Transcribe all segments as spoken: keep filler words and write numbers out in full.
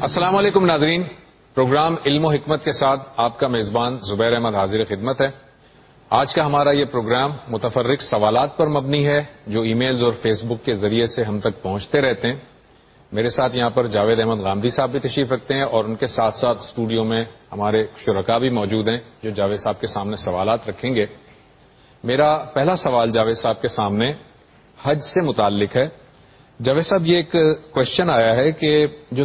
السلام علیکم ناظرین، پروگرام علم و حکمت کے ساتھ آپ کا میزبان زبیر احمد حاضر خدمت ہے۔ آج کا ہمارا یہ پروگرام متفرق سوالات پر مبنی ہے جو ای میلز اور فیس بک کے ذریعے سے ہم تک پہنچتے رہتے ہیں۔ میرے ساتھ یہاں پر جاوید احمد غامدی صاحب بھی تشریف رکھتے ہیں اور ان کے ساتھ ساتھ اسٹوڈیو میں ہمارے شرکاء بھی موجود ہیں جو جاوید صاحب کے سامنے سوالات رکھیں گے۔ میرا پہلا سوال جاوید صاحب کے سامنے حج سے متعلق ہے۔ جاوید صاحب، یہ ایک کوشچن آیا ہے کہ جو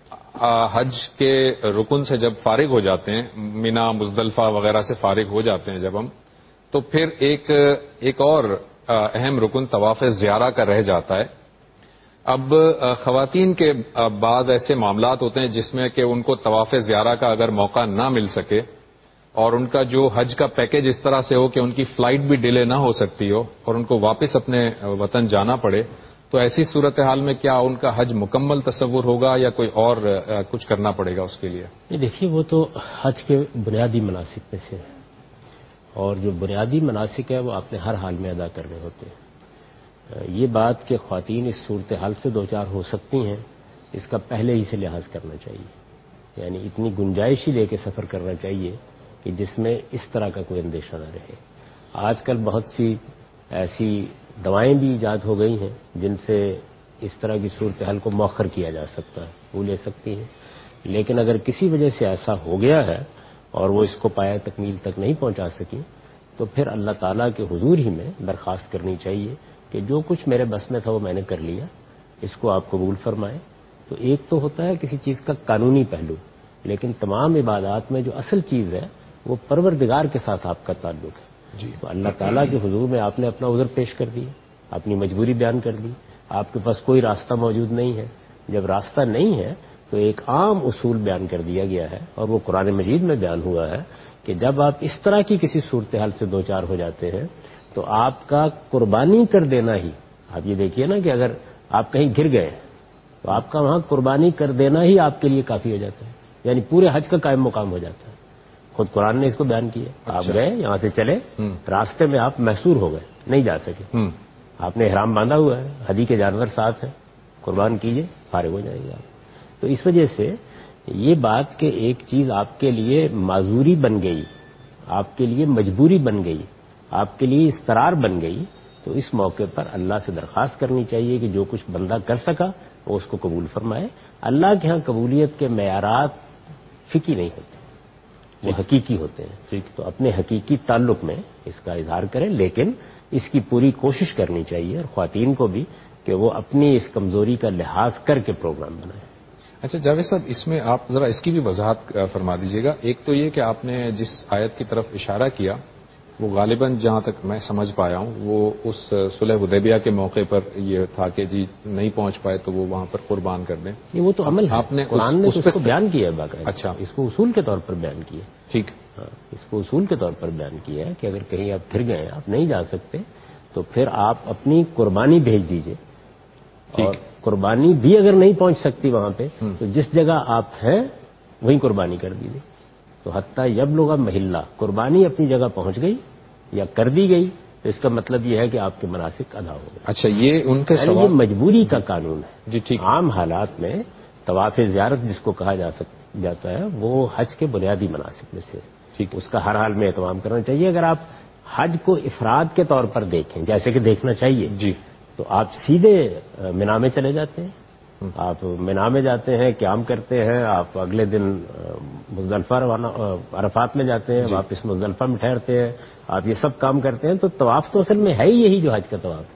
حج کے رکن سے جب فارغ ہو جاتے ہیں، مینا مزدلفہ وغیرہ سے فارغ ہو جاتے ہیں جب ہم، تو پھر ایک ایک اور اہم رکن طواف زیارہ کا رہ جاتا ہے۔ اب خواتین کے بعض ایسے معاملات ہوتے ہیں جس میں کہ ان کو طواف زیارہ کا اگر موقع نہ مل سکے اور ان کا جو حج کا پیکج اس طرح سے ہو کہ ان کی فلائٹ بھی ڈیلے نہ ہو سکتی ہو اور ان کو واپس اپنے وطن جانا پڑے، تو ایسی صورتحال میں کیا ان کا حج مکمل تصور ہوگا یا کوئی اور کچھ کرنا پڑے گا اس کے لیے؟ یہ دیکھیے، وہ تو حج کے بنیادی مناسک میں سے ہے اور جو بنیادی مناسک ہے وہ آپ نے ہر حال میں ادا کرنے ہوتے ہیں۔ یہ بات کہ خواتین اس صورتحال سے دوچار ہو سکتی ہیں، اس کا پہلے ہی سے لحاظ کرنا چاہیے، یعنی اتنی گنجائش ہی لے کے سفر کرنا چاہیے کہ جس میں اس طرح کا کوئی اندیشہ نہ رہے۔ آج کل بہت سی ایسی دوائیں بھی ایجاد ہو گئی ہیں جن سے اس طرح کی صورتحال کو مؤخر کیا جا سکتا ہے، وہ لے سکتی ہیں، لیکن اگر کسی وجہ سے ایسا ہو گیا ہے اور وہ اس کو پایا تکمیل تک نہیں پہنچا سکی تو پھر اللہ تعالیٰ کے حضور ہی میں درخواست کرنی چاہیے کہ جو کچھ میرے بس میں تھا وہ میں نے کر لیا، اس کو آپ قبول فرمائیں۔ تو ایک تو ہوتا ہے کسی چیز کا قانونی پہلو، لیکن تمام عبادات میں جو اصل چیز ہے وہ پروردگار کے ساتھ آپ کا تعلق ہے۔ جی، تو اللہ تعالیٰ کے حضور میں آپ نے اپنا عذر پیش کر دیا، اپنی مجبوری بیان کر دی، آپ کے پاس کوئی راستہ موجود نہیں ہے۔ جب راستہ نہیں ہے تو ایک عام اصول بیان کر دیا گیا ہے اور وہ قرآن مجید میں بیان ہوا ہے کہ جب آپ اس طرح کی کسی صورتحال سے دوچار ہو جاتے ہیں تو آپ کا قربانی کر دینا ہی، آپ یہ دیکھیے نا کہ اگر آپ کہیں گر گئے تو آپ کا وہاں قربانی کر دینا ہی آپ کے لیے کافی ہو جاتا ہے، یعنی پورے حج کا قائم مقام ہو جاتا ہے۔ خود قرآن نے اس کو بیان کیا۔ آپ گئے یہاں سے چلے، راستے میں آپ محصور ہو گئے، نہیں جا سکے، آپ نے احرام باندھا ہوا ہے، ہدی کے جانور ساتھ ہیں، قربان کیجئے، فارغ ہو جائے گے آپ۔ تو اس وجہ سے یہ بات کہ ایک چیز آپ کے لیے معذوری بن گئی، آپ کے لیے مجبوری بن گئی، آپ کے لیے اضطرار بن گئی، تو اس موقع پر اللہ سے درخواست کرنی چاہیے کہ جو کچھ بندہ کر سکا وہ اس کو قبول فرمائے۔ اللہ کے ہاں قبولیت کے معیارات فقہی نہیں ہوتے، وہ حقیقی ہوتے ہیں۔ ٹھیک، تو اپنے حقیقی تعلق میں اس کا اظہار کریں، لیکن اس کی پوری کوشش کرنی چاہیے اور خواتین کو بھی کہ وہ اپنی اس کمزوری کا لحاظ کر کے پروگرام بنائیں۔ اچھا جاوید صاحب، اس میں آپ ذرا اس کی بھی وضاحت فرما دیجیے گا۔ ایک تو یہ کہ آپ نے جس آیت کی طرف اشارہ کیا وہ غالباً جہاں تک میں سمجھ پایا ہوں وہ اس صلح حدیبیہ کے موقع پر یہ تھا کہ جی نہیں پہنچ پائے تو وہ وہاں پر قربان کر دیں۔ یہ وہ تو عمل ہے، آپ نے قرآن نے اس کو بیان کیا ہے باقاعدہ۔ اچھا، اس کو اصول کے طور پر بیان کیا ہے۔ ٹھیک، ہاں، اس کو اصول کے طور پر بیان کیا ہے کہ اگر کہیں آپ پھر گئے، آپ نہیں جا سکتے تو پھر آپ اپنی قربانی بھیج دیجئے، اور قربانی بھی اگر نہیں پہنچ سکتی وہاں پہ تو جس جگہ آپ ہیں وہیں قربانی کر دیجئے۔ تو حتیٰ یبلغ محلہ، قربانی اپنی جگہ پہنچ گئی یا کر دی گئی تو اس کا مطلب یہ ہے کہ آپ کے مناسک ادا ہو گئے۔ اچھا، یہ ان کے یعنی یہ مجبوری کا قانون ہے۔ جی ٹھیک، عام حالات میں طواف زیارت جس کو کہا جا سک جاتا ہے وہ حج کے بنیادی مناسک میں سے، ٹھیک، اس کا ہر حال میں اہتمام کرنا چاہیے۔ اگر آپ حج کو افراد کے طور پر دیکھیں جیسے کہ دیکھنا چاہیے جی، تو آپ سیدھے مینا میں چلے جاتے ہیں، آپ مینا میں جاتے ہیں، قیام کرتے ہیں، آپ اگلے دن مزدلفہ روانہ عرفات میں جاتے ہیں، واپس مزدلفہ میں ٹھہرتے ہیں، آپ یہ سب کام کرتے ہیں۔ تو طواف تو اصل میں ہے ہی یہی جو حج کا طواف ہے۔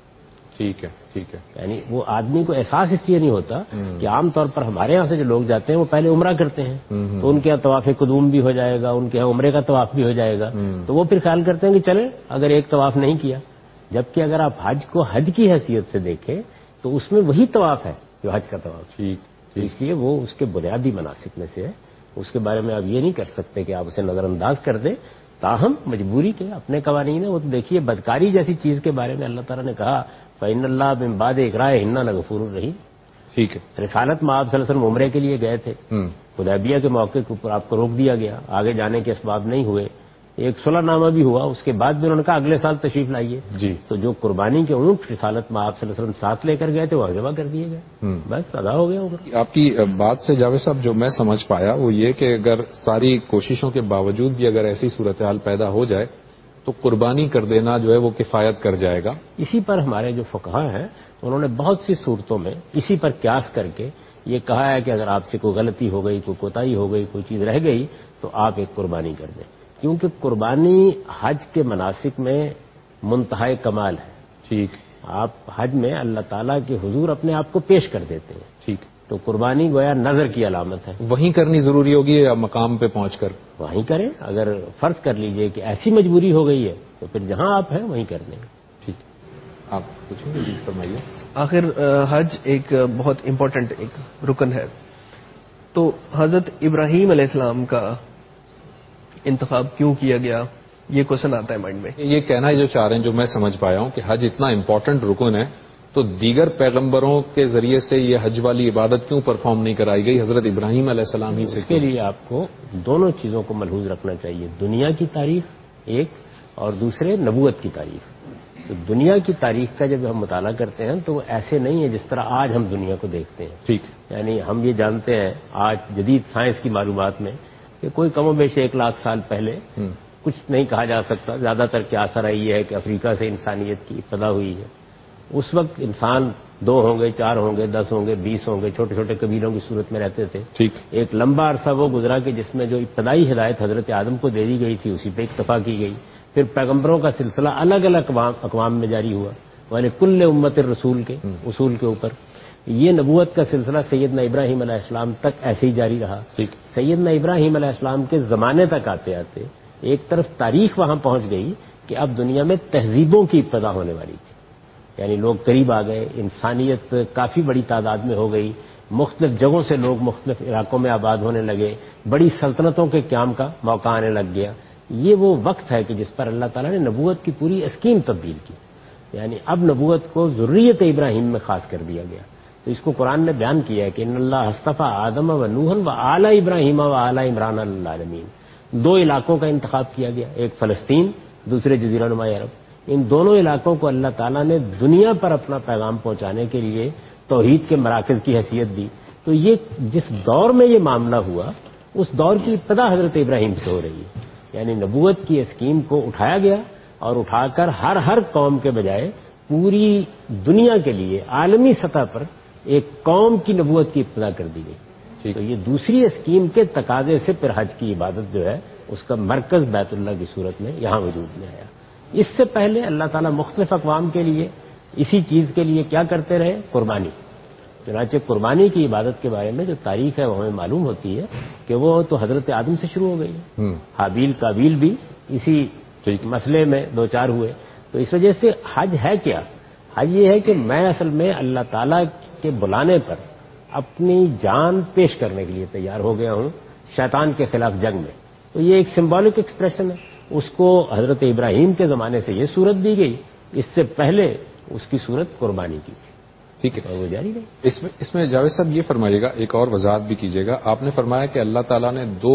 ٹھیک ہے، ٹھیک ہے، یعنی وہ آدمی کو احساس اس لیے نہیں ہوتا کہ عام طور پر ہمارے یہاں سے جو لوگ جاتے ہیں وہ پہلے عمرہ کرتے ہیں تو ان کے یہاں طواف قدوم بھی ہو جائے گا، ان کے یہاں عمرے کا طواف بھی ہو جائے گا، تو وہ پھر خیال کرتے ہیں کہ چلے اگر ایک طواف نہیں کیا، جبکہ اگر آپ حج کو حج کی حیثیت سے دیکھیں تو اس میں وہی طواف ہے جو حج کا طواف، ٹھیک، تو اس لیے وہ اس کے بنیادی مناسک میں سے ہے، اس کے بارے میں آپ یہ نہیں کر سکتے کہ آپ اسے نظر انداز کر دیں۔ تاہم مجبوری کے اپنے قوانین ہیں، وہ تو دیکھیے بدکاری جیسی چیز کے بارے میں اللہ تعالیٰ نے کہا فَإِنَّ اللَّهَ مِن بَعْدِ إِكْرَاهِهِنَّ لَغَفُورٌ رَحِيمٌ۔ ٹھیک ہے، رسالت میں آپ صلی اللہ علیہ وسلم عمرے کے لیے گئے تھے، حدیبیہ کے موقع کے اوپر آپ کو روک دیا گیا، آگے جانے کے اسباب نہیں ہوئے، ایک صلح نامہ بھی ہوا، اس کے بعد بھی انہوں نے کہا اگلے سال تشریف لائیے جی تو جو قربانی کے اونٹ رسالت میں آپ صلی اللہ علیہ وسلم ساتھ لے کر گئے تھے وہ ذبح کر دیے گئے، بس ادا ہو گیا عمر۔ آپ کی بات سے جاوید صاحب جو میں سمجھ پایا وہ یہ کہ اگر ساری کوششوں کے باوجود بھی اگر ایسی صورتحال پیدا ہو جائے تو قربانی کر دینا جو ہے وہ کفایت کر جائے گا۔ اسی پر ہمارے جو فقہا ہیں انہوں نے بہت سی صورتوں میں اسی پر قیاس کر کے یہ کہا ہے کہ اگر آپ سے کوئی غلطی ہو گئی، کوئی کوتاہی ہو گئی، کوئی چیز رہ گئی تو آپ ایک قربانی کر دیں، کیونکہ قربانی حج کے مناسک میں منتہائے کمال ہے۔ ٹھیک آپ حج میں اللہ تعالیٰ کے حضور اپنے آپ کو پیش کر دیتے ہیں، ٹھیک تو قربانی گویا نظر کی علامت ہے، وہیں کرنی ضروری ہوگی یا مقام پہ پہنچ کر؟ وہیں کریں۔ اگر فرض کر لیجئے کہ ایسی مجبوری ہو گئی ہے تو پھر جہاں آپ ہیں وہیں کر لیں۔ ٹھیک آپ پوچھیں گے؟ فرمائیے۔ آخر حج ایک بہت امپورٹنٹ ایک رکن ہے، تو حضرت ابراہیم علیہ السلام کا انتخاب کیوں کیا گیا، یہ کوشچن آتا ہے مائنڈ میں۔ یہ کہنا جو چاہ رہے ہیں جو میں سمجھ پایا ہوں کہ حج اتنا امپورٹنٹ رکن ہے تو دیگر پیغمبروں کے ذریعے سے یہ حج والی عبادت کیوں پرفارم نہیں کرائی گئی حضرت ابراہیم علیہ السلام ہی سے؟ اس کے لیے آپ کو دونوں چیزوں کو ملحوظ رکھنا چاہیے، دنیا کی تاریخ ایک اور دوسرے نبوت کی تاریخ۔ تو دنیا کی تاریخ کا جب ہم مطالعہ کرتے ہیں تو وہ ایسے نہیں ہے جس طرح آج ہم دنیا کو دیکھتے ہیں۔ ٹھیک یعنی ہم یہ جانتے ہیں آج جدید سائنس کی معلومات میں کہ کوئی کم و بیش ایک لاکھ سال پہلے کچھ نہیں کہا جا سکتا، زیادہ تر کیا اثر ہے یہ ہے کہ افریقہ سے انسانیت کی ابتدا ہوئی ہے۔ اس وقت انسان دو ہوں گے، چار ہوں گے، دس ہوں گے، بیس ہوں گے، چھوٹے چھوٹے قبیلوں کی صورت میں رہتے تھے۔ ٹھیک ایک لمبا عرصہ وہ گزرا کہ جس میں جو ابتدائی ہدایت حضرت آدم کو دے دی گئی تھی اسی پہ اکتفا کی گئی، پھر پیغمبروں کا سلسلہ الگ الگ اقوام اقوام میں جاری ہوا، والے کل امت الرسول کے اصول کے اوپر۔ یہ نبوت کا سلسلہ سیدنا ابراہیم علیہ السلام تک ایسے ہی جاری رہا۔ ٹھیک سیدنا ابراہیم علیہ السلام کے زمانے تک آتے آتے ایک طرف تاریخ وہاں پہنچ گئی کہ اب دنیا میں تہذیبوں کی ابتدا ہونے والی تھی، یعنی لوگ قریب آ گئے، انسانیت کافی بڑی تعداد میں ہو گئی، مختلف جگہوں سے لوگ مختلف علاقوں میں آباد ہونے لگے، بڑی سلطنتوں کے قیام کا موقع آنے لگ گیا۔ یہ وہ وقت ہے کہ جس پر اللہ تعالیٰ نے نبوت کی پوری اسکیم تبدیل کی، یعنی اب نبوت کو ذریت ابراہیم میں خاص کر دیا گیا۔ تو اس کو قرآن نے بیان کیا ہے کہ ان اللہ اصطفیٰ آدم و نوحً و آل ابراہیم و آل عمران علی العالمین۔ دو علاقوں کا انتخاب کیا گیا، ایک فلسطین، دوسرے جزیرہ نما عرب۔ ان دونوں علاقوں کو اللہ تعالیٰ نے دنیا پر اپنا پیغام پہنچانے کے لیے توحید کے مراکز کی حیثیت دی۔ تو یہ جس دور میں یہ معاملہ ہوا اس دور کی ابتدا حضرت ابراہیم سے ہو رہی ہے، یعنی نبوت کی اسکیم کو اٹھایا گیا اور اٹھا کر ہر ہر قوم کے بجائے پوری دنیا کے لیے عالمی سطح پر ایک قوم کی نبوت کی ابتدا کر دی گئی۔ تو یہ دوسری اسکیم کے تقاضے سے پھر حج کی عبادت جو ہے اس کا مرکز بیت اللہ کی صورت میں یہاں وجود میں آیا۔ اس سے پہلے اللہ تعالیٰ مختلف اقوام کے لیے اسی چیز کے لیے کیا کرتے رہے؟ قربانی۔ چنانچہ قربانی کی عبادت کے بارے میں جو تاریخ ہے وہ ہمیں معلوم ہوتی ہے کہ وہ تو حضرت آدم سے شروع ہو گئی ہے، حابیل قابیل بھی اسی مسئلے میں دو چار ہوئے۔ تو اس وجہ سے حج ہے کیا؟ حج یہ ہے کہ میں اصل میں اللہ تعالیٰ کے بلانے پر اپنی جان پیش کرنے کے لیے تیار ہو گیا ہوں شیطان کے خلاف جنگ میں۔ تو یہ ایک سمبولک ایکسپریشن ہے، اس کو حضرت ابراہیم کے زمانے سے یہ صورت دی گئی، اس سے پہلے اس کی صورت قربانی کی تھی۔ ٹھیک ہے، اور وہ جاری رہی۔ اس میں اس میں جاوید صاحب یہ فرمائیے گا، ایک اور وضاحت بھی کیجیے گا۔ آپ نے فرمایا کہ اللہ تعالیٰ نے دو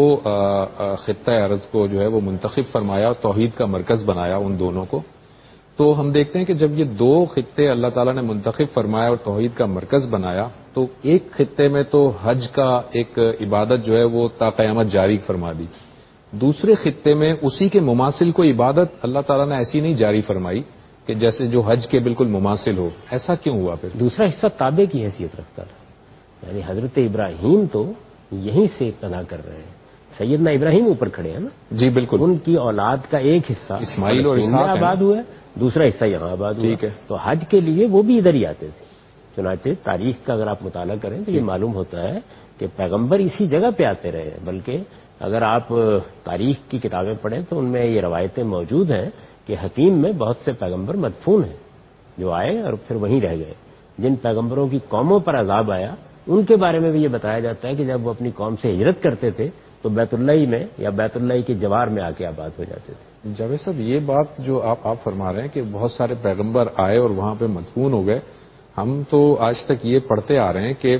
خطہ ارض کو جو ہے وہ منتخب فرمایا اور توحید کا مرکز بنایا ان دونوں کو۔ تو ہم دیکھتے ہیں کہ جب یہ دو خطے اللہ تعالیٰ نے منتخب فرمایا اور توحید کا مرکز بنایا تو ایک خطے میں تو حج کا ایک عبادت جو ہے وہ تا قیامت جاری فرما دی، دوسرے خطے میں اسی کے مماثل کو عبادت اللہ تعالیٰ نے ایسی نہیں جاری فرمائی کہ جیسے جو حج کے بالکل مماثل ہو۔ ایسا کیوں ہوا پھر؟ دوسرا حصہ تابع کی حیثیت رکھتا تھا، یعنی حضرت ابراہیم تو یہیں سے ابتدا کر رہے ہیں، سیدنا ابراہیم اوپر کھڑے ہیں نا، جی بالکل، ان کی اولاد کا ایک حصہ اسماعیل اور فلسطین میں آباد ہوا ہے، دوسرا حصہ یہاں آباد ہوا۔ ٹھیک ہے، تو حج کے لیے وہ بھی ادھر ہی آتے تھے۔ چنانچہ تاریخ کا اگر آپ مطالعہ کریں تو یہ معلوم ہوتا ہے کہ پیغمبر اسی جگہ پہ آتے رہے ہیں، بلکہ اگر آپ تاریخ کی کتابیں پڑھیں تو ان میں یہ روایتیں موجود ہیں کہ حتیم میں بہت سے پیغمبر مدفون ہیں جو آئے اور پھر وہیں رہ گئے۔ جن پیغمبروں کی قوموں پر عذاب آیا ان کے بارے میں بھی یہ بتایا جاتا ہے کہ جب وہ اپنی قوم سے ہجرت کرتے تھے تو بیت اللہ میں یا بیت اللہ کے جوار میں آ کے آباد ہو جاتے تھے۔ جاوید صاحب یہ بات جو آپ آپ فرما رہے ہیں کہ بہت سارے پیغمبر آئے اور وہاں پہ مدفون ہو گئے، ہم تو آج تک یہ پڑھتے آ رہے ہیں کہ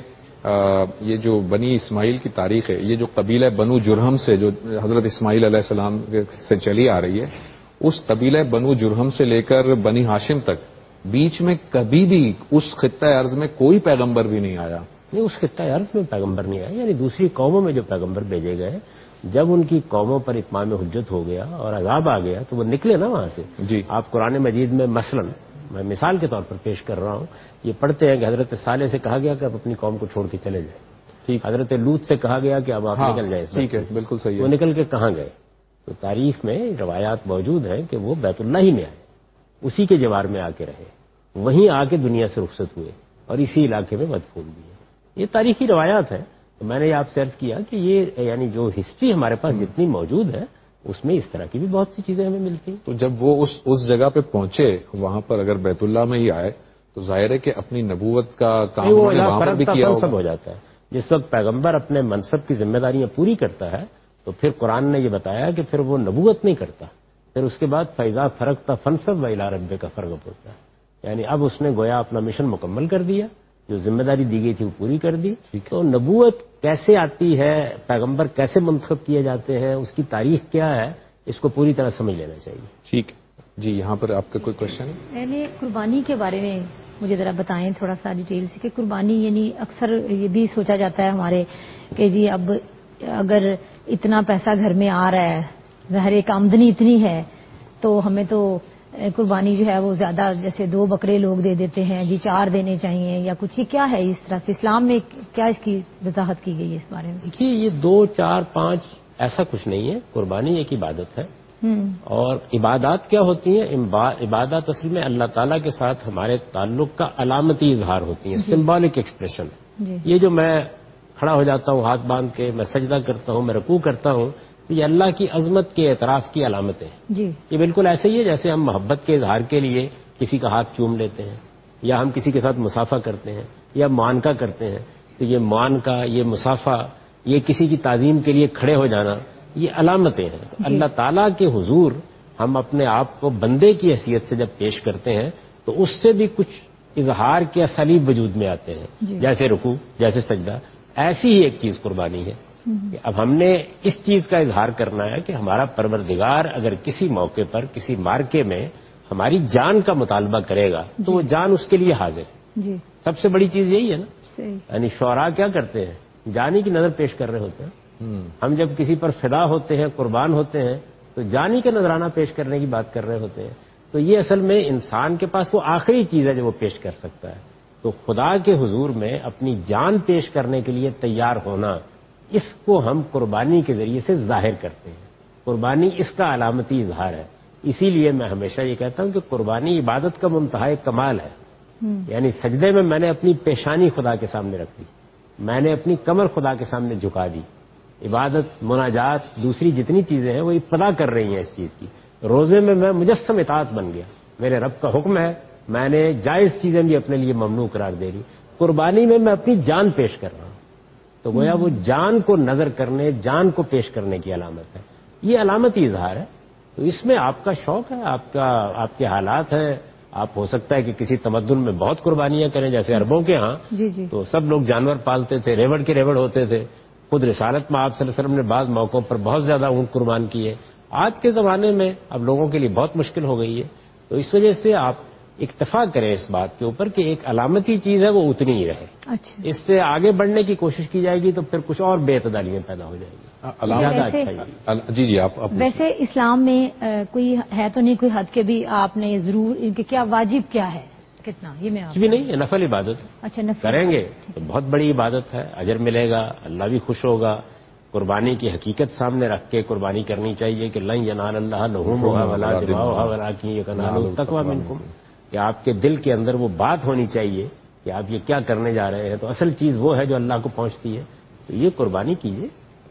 یہ جو بنی اسماعیل کی تاریخ ہے، یہ جو قبیلہ بنو جرہم سے جو حضرت اسماعیل علیہ السلام سے چلی آ رہی ہے، اس قبیلہ بنو جرہم سے لے کر بنی ہاشم تک بیچ میں کبھی بھی اس خطہ ارض میں کوئی پیغمبر بھی نہیں آیا. نہیں، اس خطہ ارض میں پیغمبر نہیں آیا، یعنی دوسری قوموں میں جو پیغمبر بھیجے گئے، جب ان کی قوموں پر اتمام حجت ہو گیا اور عذاب آ گیا تو وہ نکلے نا وہاں سے. جی آپ قرآن مجید میں مثلاً میں مثال کے طور پر پیش کر رہا ہوں، یہ پڑھتے ہیں کہ حضرت صالح سے کہا گیا کہ آپ اپنی قوم کو چھوڑ کے چلے جائیں. ٹھیک. حضرت لوط سے کہا گیا کہ اب آپ ہاں نکل جائیں. ٹھیک ہے، بالکل صحیح ہے. وہ نکل کے کہاں گئے؟ تو تاریخ میں روایات موجود ہیں کہ وہ بیت اللہ ہی میں آئے، اسی کے جوار میں آ کے رہے، وہیں آ کے دنیا سے رخصت ہوئے اور اسی علاقے میں مدفون بھی ہے. یہ تاریخی روایات ہیں. تو میں نے آپ سے عرض کیا کہ یہ یعنی جو ہسٹری ہمارے پاس جتنی موجود ہے اس میں اس طرح کی بھی بہت سی چیزیں ہمیں ملتی ہیں. تو جب وہ اس اس جگہ پہ پہنچے، وہاں پر اگر بیت اللہ میں ہی آئے تو ظاہر ہے کہ اپنی نبوت کا کام وہ انہوں نے وہاں پر بھی کیا منصب ہوگا. ہو جاتا ہے. جس وقت پیغمبر اپنے منصب کی ذمہ داریاں پوری کرتا ہے تو پھر قرآن نے یہ بتایا کہ پھر وہ نبوت نہیں کرتا، پھر اس کے بعد فیضا فرق تھا فنصب و الی رب کا فرق ہوتا ہے. یعنی اب اس نے گویا اپنا مشن مکمل کر دیا، جو ذمہ داری دی گئی تھی وہ پوری کر دی. تو نبوت کیسے آتی ہے، پیغمبر کیسے منتخب کیے جاتے ہیں، اس کی تاریخ کیا ہے، اس کو پوری طرح سمجھ لینا چاہیے. ٹھیک. جی یہاں پر آپ کا کوئی کوشچن ہے؟ میں نے قربانی کے بارے میں مجھے ذرا بتائیں تھوڑا سا ڈیٹیل سے کہ قربانی یعنی اکثر یہ بھی سوچا جاتا ہے ہمارے کہ جی اب اگر اتنا پیسہ گھر میں آ رہا ہے، ظاہر ایک آمدنی اتنی ہے تو ہمیں تو قربانی جو ہے وہ زیادہ، جیسے دو بکرے لوگ دے دیتے ہیں جی چار دینے چاہیے یا کچھ، یہ کیا ہے اس طرح سے اسلام میں کیا اس کی وضاحت کی گئی ہے اس بارے میں؟ دیکھیے یہ دو چار پانچ ایسا کچھ نہیں ہے. قربانی ایک عبادت ہے. اور عبادات کیا ہوتی ہیں؟ عبادات اصل میں اللہ تعالیٰ کے ساتھ ہمارے تعلق کا علامتی اظہار ہوتی ہیں، سمبولک ایکسپریشن. یہ جو میں کھڑا ہو جاتا ہوں ہاتھ باندھ کے، میں سجدہ کرتا ہوں، میں رکوع کرتا ہوں، یہ اللہ کی عظمت کے اعتراف کی علامتیں ہیں. جی یہ بالکل ایسے ہی ہے جیسے ہم محبت کے اظہار کے لیے کسی کا ہاتھ چوم لیتے ہیں یا ہم کسی کے ساتھ مصافحہ کرتے ہیں یا معانقہ کرتے ہیں. تو یہ معانقہ، یہ مصافحہ، یہ کسی کی تعظیم کے لیے کھڑے ہو جانا، یہ علامتیں ہیں. تو اللہ تعالیٰ کے حضور ہم اپنے آپ کو بندے کی حیثیت سے جب پیش کرتے ہیں تو اس سے بھی کچھ اظہار کے اسالیب وجود میں آتے ہیں، جیسے رکوع، جیسے سجدہ. ایسی ہی ایک چیز قربانی ہے کہ اب ہم نے اس چیز کا اظہار کرنا ہے کہ ہمارا پروردگار اگر کسی موقع پر کسی مارکے میں ہماری جان کا مطالبہ کرے گا تو وہ جان اس کے لیے حاضر ہے. جی سب سے بڑی چیز یہی ہے نا. صحیح. یعنی شعراء کیا کرتے ہیں؟ جانی کی نظر پیش کر رہے ہوتے ہیں. ہم جب کسی پر فدا ہوتے ہیں، قربان ہوتے ہیں تو جانی کا نذرانہ پیش کرنے کی بات کر رہے ہوتے ہیں. تو یہ اصل میں انسان کے پاس وہ آخری چیز ہے جو وہ پیش کر سکتا ہے. تو خدا کے حضور میں اپنی جان پیش کرنے کے لیے تیار ہونا، اس کو ہم قربانی کے ذریعے سے ظاہر کرتے ہیں. قربانی اس کا علامتی اظہار ہے. اسی لیے میں ہمیشہ یہ کہتا ہوں کہ قربانی عبادت کا منتہا کمال ہے. یعنی سجدے میں میں نے اپنی پیشانی خدا کے سامنے رکھ دی، میں نے اپنی کمر خدا کے سامنے جھکا دی. عبادت، مناجات، دوسری جتنی چیزیں ہیں وہ ابتدا کر رہی ہیں اس چیز کی. روزے میں میں مجسم اطاعت بن گیا، میرے رب کا حکم ہے، میں نے جائز چیزیں بھی اپنے لیے ممنوع قرار دے دی. قربانی میں میں اپنی جان پیش کر رہا ہوں تو گویا وہ جان کو نظر کرنے، جان کو پیش کرنے کی علامت ہے. یہ علامتی اظہار ہے. تو اس میں آپ کا شوق ہے، آپ کا آپ کے حالات ہیں. آپ ہو سکتا ہے کہ کسی تمدن میں بہت قربانیاں کریں، جیسے عربوں کے ہاں جی جی تو سب لوگ جانور پالتے تھے، ریوڑ کے ریوڑ ہوتے تھے. خود رسالت میں آپ صلی اللہ علیہ وسلم نے بعض موقعوں پر بہت زیادہ اونٹ قربان کیے. آج کے زمانے میں اب لوگوں کے لیے بہت مشکل ہو گئی ہے. تو اس وجہ سے آپ اکتفا کریں اس بات کے اوپر کہ ایک علامتی چیز ہے وہ اتنی ہی رہے. اچھا. اس سے آگے بڑھنے کی کوشش کی جائے گی تو پھر کچھ اور بے اعتدالیاں پیدا ہو جائیں گی. زیادہ اچھا ہے. جی جی آپ ویسے اسلام میں کوئی ہے تو نہیں کوئی حد کے بھی آپ نے ضرور ان کے کیا واجب کیا ہے کتنا؟ یہ میں کچھ بھی نہیں ہے، نفل عبادت. اچھا نفل کریں گے تو بہت بڑی عبادت ہے، اجر ملے گا، اللہ بھی خوش ہوگا. قربانی کی حقیقت سامنے رکھ کے قربانی کرنی چاہیے کہ لن ینال اللہ لحومها ولا دماؤها ولکن ینالہ التقوی منکم، کہ آپ کے دل کے اندر وہ بات ہونی چاہیے کہ آپ یہ کیا کرنے جا رہے ہیں. تو اصل چیز وہ ہے جو اللہ کو پہنچتی ہے. تو یہ قربانی کیجیے،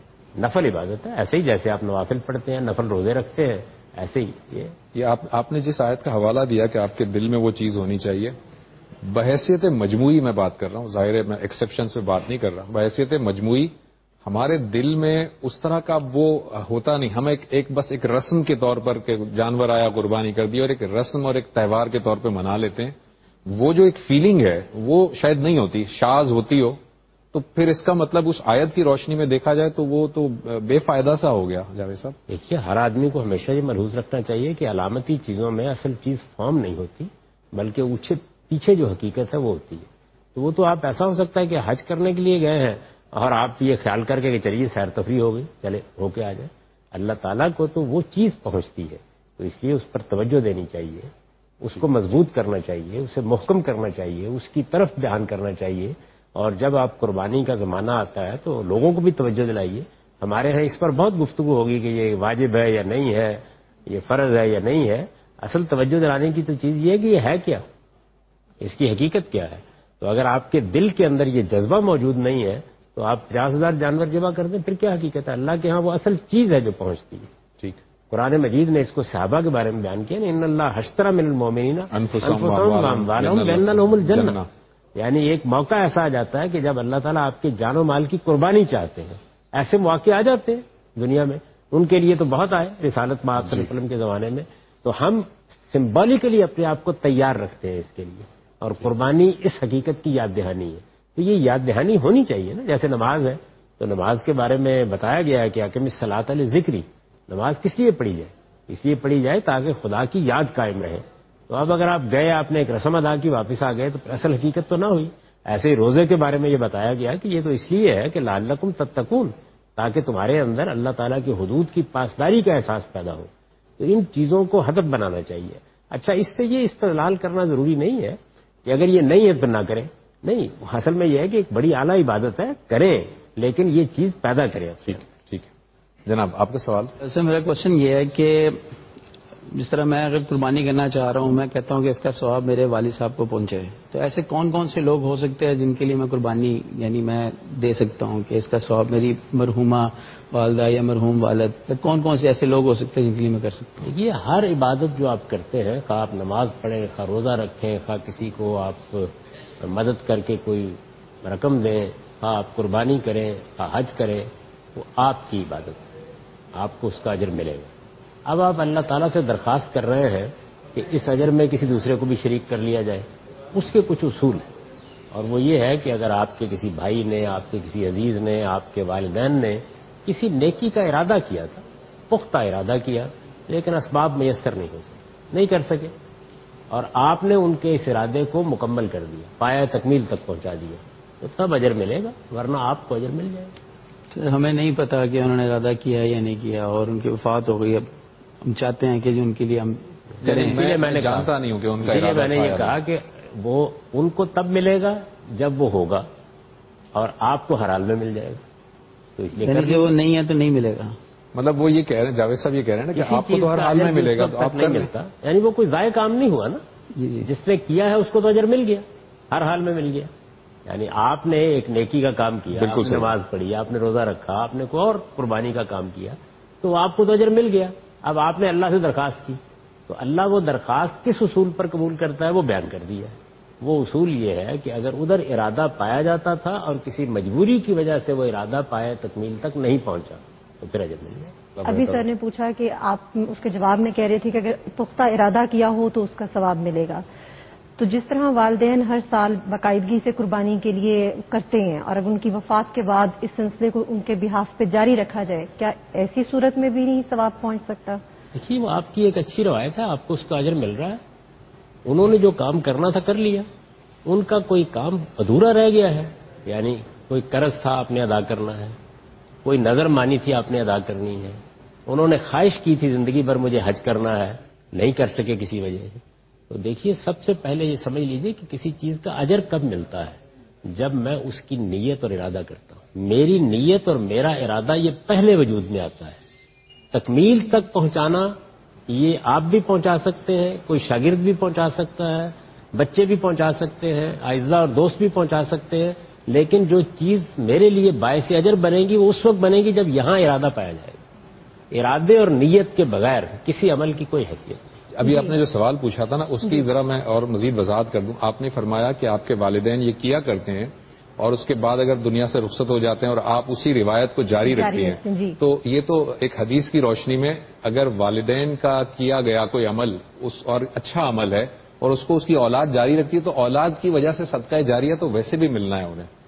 نفل عبادت ہے. ایسے ہی جیسے آپ نوافل پڑھتے ہیں، نفل روزے رکھتے ہیں، ایسے ہی یہ یہ آپ آپ نے جس آیت کا حوالہ دیا کہ آپ کے دل میں وہ چیز ہونی چاہیے، بحیثیت مجموعی میں بات کر رہا ہوں، ظاہر ہے میں ایکسیپشن پہ بات نہیں کر رہا. بحیثیت مجموعی ہمارے دل میں اس طرح کا وہ ہوتا نہیں. ہم ایک ایک بس ایک رسم کے طور پر کہ جانور آیا قربانی کر دی اور ایک رسم اور ایک تہوار کے طور پہ منا لیتے ہیں. وہ جو ایک فیلنگ ہے وہ شاید نہیں ہوتی، شاذ ہوتی ہو تو پھر اس کا مطلب اس آیت کی روشنی میں دیکھا جائے تو وہ تو بے فائدہ سا ہو گیا جاوید صاحب. دیکھیے ہر آدمی کو ہمیشہ یہ ملحوظ رکھنا چاہیے کہ علامتی چیزوں میں اصل چیز فارم نہیں ہوتی بلکہ اونچے پیچھے جو حقیقت ہے وہ ہوتی ہے. تو وہ تو آپ ایسا ہو سکتا ہے کہ حج کرنے کے لیے گئے ہیں اور آپ یہ خیال کر کے کہ چلیے سیر تفریح ہو گئی چلے ہو کے آ جائیں. اللہ تعالیٰ کو تو وہ چیز پہنچتی ہے تو اس لیے اس پر توجہ دینی چاہیے, اس کو مضبوط کرنا چاہیے, اسے محکم کرنا چاہیے, اس کی طرف دھیان کرنا چاہیے. اور جب آپ قربانی کا زمانہ آتا ہے تو لوگوں کو بھی توجہ دلائیے. ہمارے ہاں اس پر بہت گفتگو ہوگی کہ یہ واجب ہے یا نہیں ہے, یہ فرض ہے یا نہیں ہے. اصل توجہ دلانے کی تو چیز یہ ہے کہ یہ ہے کیا, اس کی حقیقت کیا ہے. تو اگر آپ کے دل کے اندر یہ جذبہ موجود نہیں ہے تو آپ پچاس ہزار جانور ذبح کر دیں, پھر کیا حقیقت ہے. اللہ کے ہاں وہ اصل چیز ہے جو پہنچتی ہے. ٹھیک. قرآن مجید نے اس کو صحابہ کے بارے میں بیان کیا, ان اللہ اشتری من المؤمنین انفسهم واموالهم بان لهم الجنہ. یعنی ایک موقع ایسا آ جاتا ہے کہ جب اللہ تعالیٰ آپ کے جان و مال کی قربانی چاہتے ہیں. ایسے مواقع آ جاتے ہیں دنیا میں, ان کے لیے تو بہت آئے رسالت میں آپ صلی اللہ علیہ وسلم کے زمانے میں. تو ہم سمبولیکلی اپنے آپ کو تیار رکھتے ہیں اس کے لیے, اور قربانی اس حقیقت کی یاد دہانی ہے. تو یہ یاد دہانی ہونی چاہیے نا. جیسے نماز ہے تو نماز کے بارے میں بتایا گیا ہے کہ اقیم الصلاۃ لذکری. نماز کس لیے پڑھی جائے؟ اس لیے پڑھی جائے تاکہ خدا کی یاد قائم رہے. تو اب اگر آپ گئے, آپ نے ایک رسم ادا کی, واپس آ گئے, تو اصل حقیقت تو نہ ہوئی. ایسے ہی روزے کے بارے میں یہ بتایا گیا کہ یہ تو اس لیے ہے کہ لعلکم تتقون, تاکہ تمہارے اندر اللہ تعالیٰ کی حدود کی پاسداری کا احساس پیدا ہو. تو ان چیزوں کو ہدف بنانا چاہیے. اچھا, اس سے یہ استدلال کرنا ضروری نہیں ہے کہ اگر یہ نہیں ہے پھر نہ کریں. نہیں, اصل میں یہ ہے کہ ایک بڑی اعلیٰ عبادت ہے, کریں, لیکن یہ چیز پیدا کریں. ٹھیک ٹھیک جناب, آپ کا سوال. ویسے میرا کوشچن یہ ہے کہ جس طرح میں اگر قربانی کرنا چاہ رہا ہوں, میں کہتا ہوں کہ اس کا ثواب میرے والد صاحب کو پہنچے, تو ایسے کون کون سے لوگ ہو سکتے ہیں جن کے لیے میں قربانی یعنی میں دے سکتا ہوں کہ اس کا ثواب میری مرحومہ والدہ یا مرحوم والد, کون کون سے ایسے لوگ ہو سکتے ہیں جن کے لیے میں کر سکتا ہوں؟ یہ ہر عبادت جو آپ کرتے ہیں, خواہ آپ نماز پڑھیں, خواہ روزہ رکھیں, خواہ کسی کو آپ مدد کر کے کوئی رقم دیں, خواہ آپ قربانی کریں, خواہ حج کریں, وہ آپ کی عبادت ہے, آپ کو اس کا اجر ملے گا. اب آپ اللہ تعالیٰ سے درخواست کر رہے ہیں کہ اس اجر میں کسی دوسرے کو بھی شریک کر لیا جائے. اس کے کچھ اصول, اور وہ یہ ہے کہ اگر آپ کے کسی بھائی نے, آپ کے کسی عزیز نے, آپ کے والدین نے کسی نیکی کا ارادہ کیا تھا, پختہ ارادہ کیا, لیکن اسباب میسر نہیں ہو سکے, نہیں کر سکے, اور آپ نے ان کے اس ارادے کو مکمل کر دیا, پایہ تکمیل تک پہنچا دیا, تو تب اجر ملے گا, ورنہ آپ کو اجر مل جائے گا. ہمیں نہیں پتا کہ انہوں نے ارادہ کیا ہے یا نہیں کیا, اور ان کی وفات ہو گئی. اب ہم چاہتے ہیں کہ جو ان کے لیے ہم کریں. اسی لیے میں نے جانتا نہیں ہوں کہ ان کا ارادہ, میں نے یہ تھا کہا کہ وہ ان کو تب ملے گا جب وہ ہوگا, اور آپ کو ہر حال میں مل جائے گا. تو اس لیے یعنی کہ وہ نہیں ہے تو نہیں ملے گا. مطلب وہ یہ کہہ رہے ہیں, جاوید صاحب یہ کہہ رہے ہیں نا کہ آپ کو تو ہر حال میں ملے گا, تو آپ نہیں ملتا, یعنی وہ کوئی ضائع کام نہیں ہوا نا. جی جی, جس نے کیا ہے اس کو تو اجر مل گیا, ہر حال میں مل گیا. یعنی آپ نے ایک نیکی کا کام کیا, آپ نے نماز پڑھی, آپ نے روزہ رکھا, آپ نے کوئی اور قربانی کا کام کیا, تو آپ کو تو اجر مل گیا. اب آپ نے اللہ سے درخواست کی, تو اللہ وہ درخواست کس اصول پر قبول کرتا ہے وہ بیان کر دیا ہے. وہ اصول یہ ہے کہ اگر ادھر ارادہ پایا جاتا تھا اور کسی مجبوری کی وجہ سے وہ ارادہ پایا تکمیل تک نہیں پہنچا, تو پھر اجر مل جائے. ابھی سر نے پوچھا کہ آپ اس کے جواب میں کہہ رہے تھے کہ اگر پختہ ارادہ کیا ہو تو اس کا ثواب ملے گا. تو جس طرح والدین ہر سال باقاعدگی سے قربانی کے لیے کرتے ہیں, اور اب ان کی وفات کے بعد اس سلسلے کو ان کے بہاف پہ جاری رکھا جائے, کیا ایسی صورت میں بھی نہیں ثواب پہنچ سکتا؟ دیکھیے, وہ آپ کی ایک اچھی روایت ہے, آپ کو اس کا اجر مل رہا ہے. انہوں نے جو کام کرنا تھا کر لیا, ان کا کوئی کام ادھورا رہ گیا ہے. یعنی کوئی قرض تھا آپ نے ادا کرنا ہے, کوئی نظر مانی تھی آپ نے ادا کرنی ہے, انہوں نے خواہش کی تھی زندگی بھر مجھے حج کرنا ہے, نہیں کر سکے کسی وجہ سے. تو دیکھیے, سب سے پہلے یہ سمجھ لیجئے کہ کسی چیز کا اجر کب ملتا ہے, جب میں اس کی نیت اور ارادہ کرتا ہوں. میری نیت اور میرا ارادہ یہ پہلے وجود میں آتا ہے. تکمیل تک پہنچانا یہ آپ بھی پہنچا سکتے ہیں, کوئی شاگرد بھی پہنچا سکتا ہے, بچے بھی پہنچا سکتے ہیں, اعزاء اور دوست بھی پہنچا سکتے ہیں, لیکن جو چیز میرے لیے باعث اجر بنے گی وہ اس وقت بنے گی جب یہاں ارادہ پایا جائے گا. ارادے اور نیت کے بغیر کسی عمل کی کوئی حیثیت نہیں. ابھی آپ نے جو سوال پوچھا تھا نا, اس کی ذرا میں اور مزید وضاحت کر دوں. آپ نے فرمایا کہ آپ کے والدین یہ کیا کرتے ہیں اور اس کے بعد اگر دنیا سے رخصت ہو جاتے ہیں اور آپ اسی روایت کو جاری رکھتی ہیں, جی. تو یہ تو ایک حدیث کی روشنی میں اگر والدین کا کیا گیا کوئی عمل اس اور اچھا عمل ہے اور اس کو اس کی اولاد جاری رکھتی ہے, تو اولاد کی وجہ سے صدقہ جاریہ تو ویسے بھی ملنا ہے انہیں.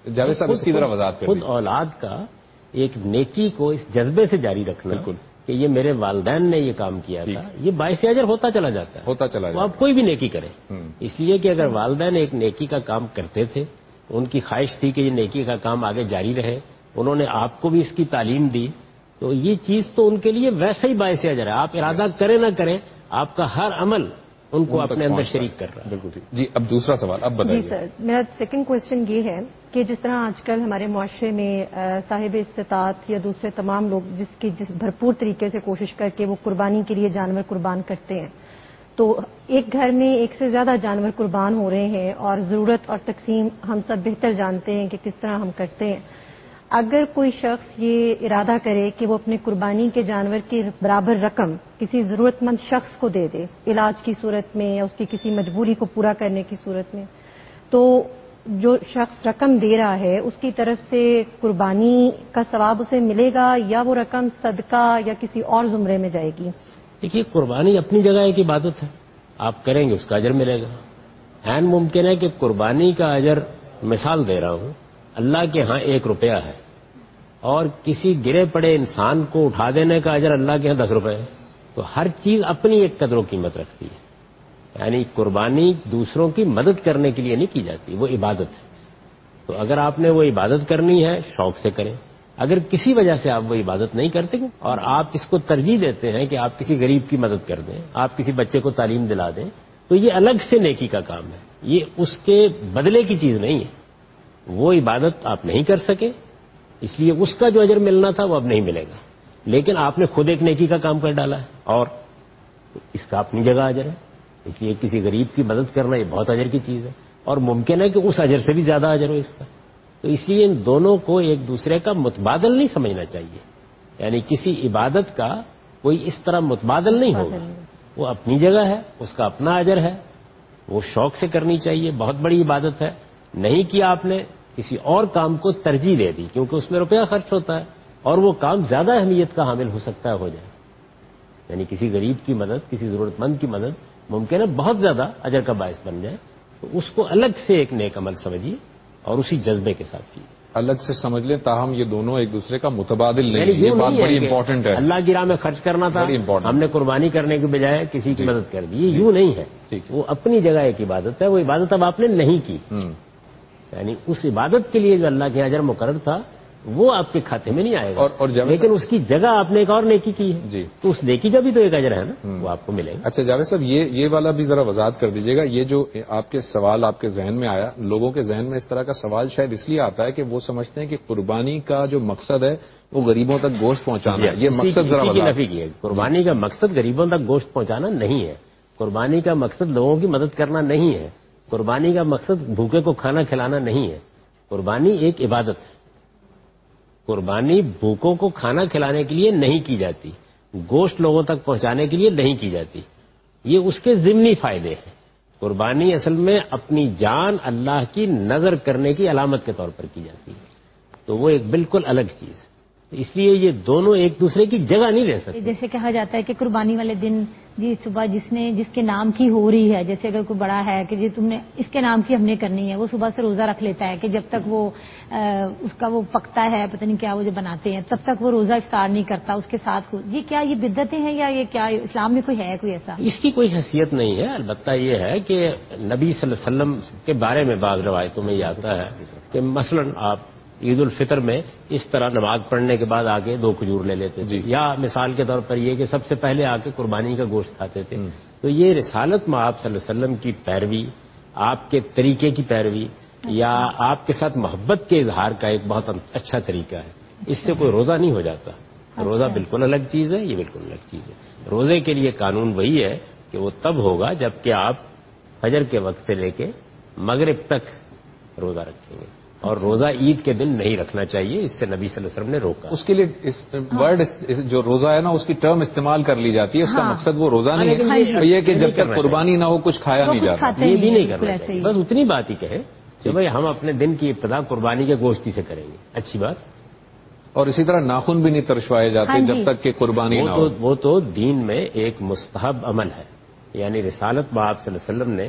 جاوید صاحب اس کی ذرا وضاحت کر خود اولاد کا ایک نیکی کو اس جذبے سے جاری رکھنا بالکل کہ یہ میرے والدین نے یہ کام کیا تھا، یہ باعث اجر ہوتا چلا جاتا ہے ہوتا چلا وہ آپ کوئی بھی نیکی کریں، اس لیے کہ اگر والدین ایک نیکی کا کام کرتے تھے، ان کی خواہش تھی کہ یہ نیکی کا کام آگے جاری رہے، انہوں نے آپ کو بھی اس کی تعلیم دی، تو یہ چیز تو ان کے لیے ویسا ہی باعث اجر ہے، آپ ارادہ کریں نہ کریں، آپ کا ہر عمل ان کو اپنے اندر شریک کر رہا ہے۔ بالکل ٹھیک۔ جی اب دوسرا سوال اب بتائیے۔ جی سر، میرا سیکنڈ کوشچن یہ ہے کہ جس طرح آج کل ہمارے معاشرے میں صاحب استطاعت یا دوسرے تمام لوگ جس کی جس بھرپور طریقے سے کوشش کر کے وہ قربانی کے لیے جانور قربان کرتے ہیں، تو ایک گھر میں ایک سے زیادہ جانور قربان ہو رہے ہیں اور ضرورت اور تقسیم ہم سب بہتر جانتے ہیں کہ کس طرح ہم کرتے ہیں۔ اگر کوئی شخص یہ ارادہ کرے کہ وہ اپنے قربانی کے جانور کی برابر رقم کسی ضرورت مند شخص کو دے دے علاج کی صورت میں یا اس کی کسی مجبوری کو پورا کرنے کی صورت میں، تو جو شخص رقم دے رہا ہے اس کی طرف سے قربانی کا ثواب اسے ملے گا یا وہ رقم صدقہ یا کسی اور زمرے میں جائے گی؟ دیکھیے، قربانی اپنی جگہ ایک عبادت ہے، آپ کریں گے اس کا اجر ملے گا۔ عین ممکن ہے کہ قربانی کا اجر، مثال دے رہا ہوں، اللہ کے ہاں ایک روپیہ ہے اور کسی گرے پڑے انسان کو اٹھا دینے کا اجر اللہ کے ہاں دس روپے ہے، تو ہر چیز اپنی ایک قدر و قیمت رکھتی ہے۔ یعنی قربانی دوسروں کی مدد کرنے کے لیے نہیں کی جاتی، وہ عبادت ہے۔ تو اگر آپ نے وہ عبادت کرنی ہے شوق سے کریں، اگر کسی وجہ سے آپ وہ عبادت نہیں کرتے اور آپ اس کو ترجیح دیتے ہیں کہ آپ کسی غریب کی مدد کر دیں، آپ کسی بچے کو تعلیم دلا دیں، تو یہ الگ سے نیکی کا کام ہے، یہ اس کے بدلے کی چیز نہیں ہے۔ وہ عبادت آپ نہیں کر سکے، اس لیے اس کا جو اجر ملنا تھا وہ اب نہیں ملے گا، لیکن آپ نے خود ایک نیکی کا کام کر ڈالا ہے اور اس کا اپنی جگہ اجر ہے، اس لیے کسی غریب کی مدد کرنا یہ بہت اجر کی چیز ہے اور ممکن ہے کہ اس اجر سے بھی زیادہ اجر ہو اس کا۔ تو اس لیے ان دونوں کو ایک دوسرے کا متبادل نہیں سمجھنا چاہیے، یعنی کسی عبادت کا کوئی اس طرح متبادل نہیں ہوگا، وہ اپنی جگہ ہے، اس کا اپنا اجر ہے، وہ شوق سے کرنی چاہیے، بہت بڑی عبادت ہے۔ نہیں کیا آپ نے، کسی اور کام کو ترجیح دے دی کیونکہ اس میں روپیہ خرچ ہوتا ہے اور وہ کام زیادہ اہمیت کا حامل ہو سکتا ہے ہو جائے، یعنی کسی غریب کی مدد، کسی ضرورت مند کی مدد ممکن ہے بہت زیادہ اجر کا باعث بن جائے، تو اس کو الگ سے ایک نیک عمل سمجھیے اور اسی جذبے کے ساتھ کیجیے۔ الگ سے سمجھ لیں، تاہم یہ دونوں ایک دوسرے کا متبادل نہیں یعنی ہے، یہ یوں بات نہیں بڑی ہے کہ امپورٹنٹ ہے۔ اللہ کی راہ میں خرچ کرنا تھا، بڑی important ہم نے قربانی کرنے کے بجائے کسی کی مدد کر دی، یہ یوں نہیں ہے، وہ اپنی جگہ ایک عبادت ہے، وہ عبادت اب آپ نے نہیں کی، یعنی اس عبادت کے لیے جو اللہ کے اجر مقرر تھا وہ آپ کے کھاتے میں نہیں آئے گا، اور اور لیکن اس کی جگہ آپ نے ایک اور نیکی کی ہے، جی تو اس نیکی کا بھی تو ایک اجر ہے نا، وہ آپ کو ملے گا۔ اچھا جاوید صاحب، یہ یہ والا بھی ذرا وضاحت کر دیجیے گا، یہ جو آپ کے سوال آپ کے ذہن میں آیا، لوگوں کے ذہن میں اس طرح کا سوال شاید اس لیے آتا ہے کہ وہ سمجھتے ہیں کہ قربانی کا جو مقصد ہے وہ غریبوں تک گوشت پہنچانا ہے، یہ مقصد ذرا کی وضاحت۔ نفی کی ہے، قربانی کا مقصد غریبوں تک گوشت پہنچانا نہیں ہے، قربانی کا مقصد لوگوں کی مدد کرنا نہیں ہے، قربانی کا مقصد بھوکے کو کھانا کھلانا نہیں ہے، قربانی ایک عبادت ہے، قربانی بھوکوں کو کھانا کھلانے کے لیے نہیں کی جاتی، گوشت لوگوں تک پہنچانے کے لیے نہیں کی جاتی، یہ اس کے ضمنی فائدے ہیں۔ قربانی اصل میں اپنی جان اللہ کی نظر کرنے کی علامت کے طور پر کی جاتی ہے، تو وہ ایک بالکل الگ چیز ہے، اس لیے یہ دونوں ایک دوسرے کی جگہ نہیں لے سکتے۔ جیسے کہا جاتا ہے کہ قربانی والے دن جی صبح جس نے جس کے نام کی ہو رہی ہے، جیسے اگر کوئی بڑا ہے کہ جی تم نے اس کے نام کی ہم نے کرنی ہے، وہ صبح سے روزہ رکھ لیتا ہے کہ جب تک وہ اس کا وہ پکتا ہے، پتہ نہیں کیا وہ جو بناتے ہیں، تب تک وہ روزہ افطار نہیں کرتا اس کے ساتھ۔ یہ کیا یہ بدعتیں ہیں یا یہ کیا اسلام میں کوئی ہے کوئی ایسا؟ اس کی کوئی حیثیت نہیں ہے، البتہ یہ ہے کہ نبی صلی اللہ علیہ وسلم کے بارے میں بعض روایتوں میں یہ آتا ہے کہ مثلاً آپ عید الفطر میں اس طرح نماز پڑھنے کے بعد آگے دو کھجور لے لیتے تھے، یا مثال کے طور پر یہ کہ سب سے پہلے آ کے قربانی کا گوشت کھاتے تھے، تو یہ رسالت میں آپ صلی اللہ علیہ وسلم کی پیروی، آپ کے طریقے کی پیروی یا آپ کے ساتھ محبت کے اظہار کا ایک بہت اچھا طریقہ ہے، اس سے کوئی روزہ نہیں ہو جاتا۔ روزہ بالکل الگ چیز ہے، یہ بالکل الگ چیز ہے۔ روزے کے لیے قانون وہی ہے کہ وہ تب ہوگا جب کہ آپ فجر کے وقت سے لے کے مغرب تک روزہ رکھیں گے، اور روزہ عید کے دن نہیں رکھنا چاہیے، اس سے نبی صلی اللہ علیہ وسلم نے روکا۔ اس کے لیے اس ورڈ جو روزہ ہے نا اس کی ٹرم استعمال کر لی جاتی ہے، اس کا مقصد وہ روزہ نہیں ہے، یہ کہ جب تک قربانی نہ ہو کچھ کھایا نہیں جاتا، یہ بھی نہیں کرنا چاہیے، بس اتنی بات ہی کہے کہ بھائی ہم اپنے دن کی ابتدا قربانی کے گوشت ہی سے کریں گے، اچھی بات۔ اور اسی طرح ناخن بھی نہیں ترشوائے جاتے جب تک کہ قربانی نہ ہو۔ وہ تو دین میں ایک مستحب عمل ہے، یعنی رسالت میں آپ صلی اللہ علیہ وسلم نے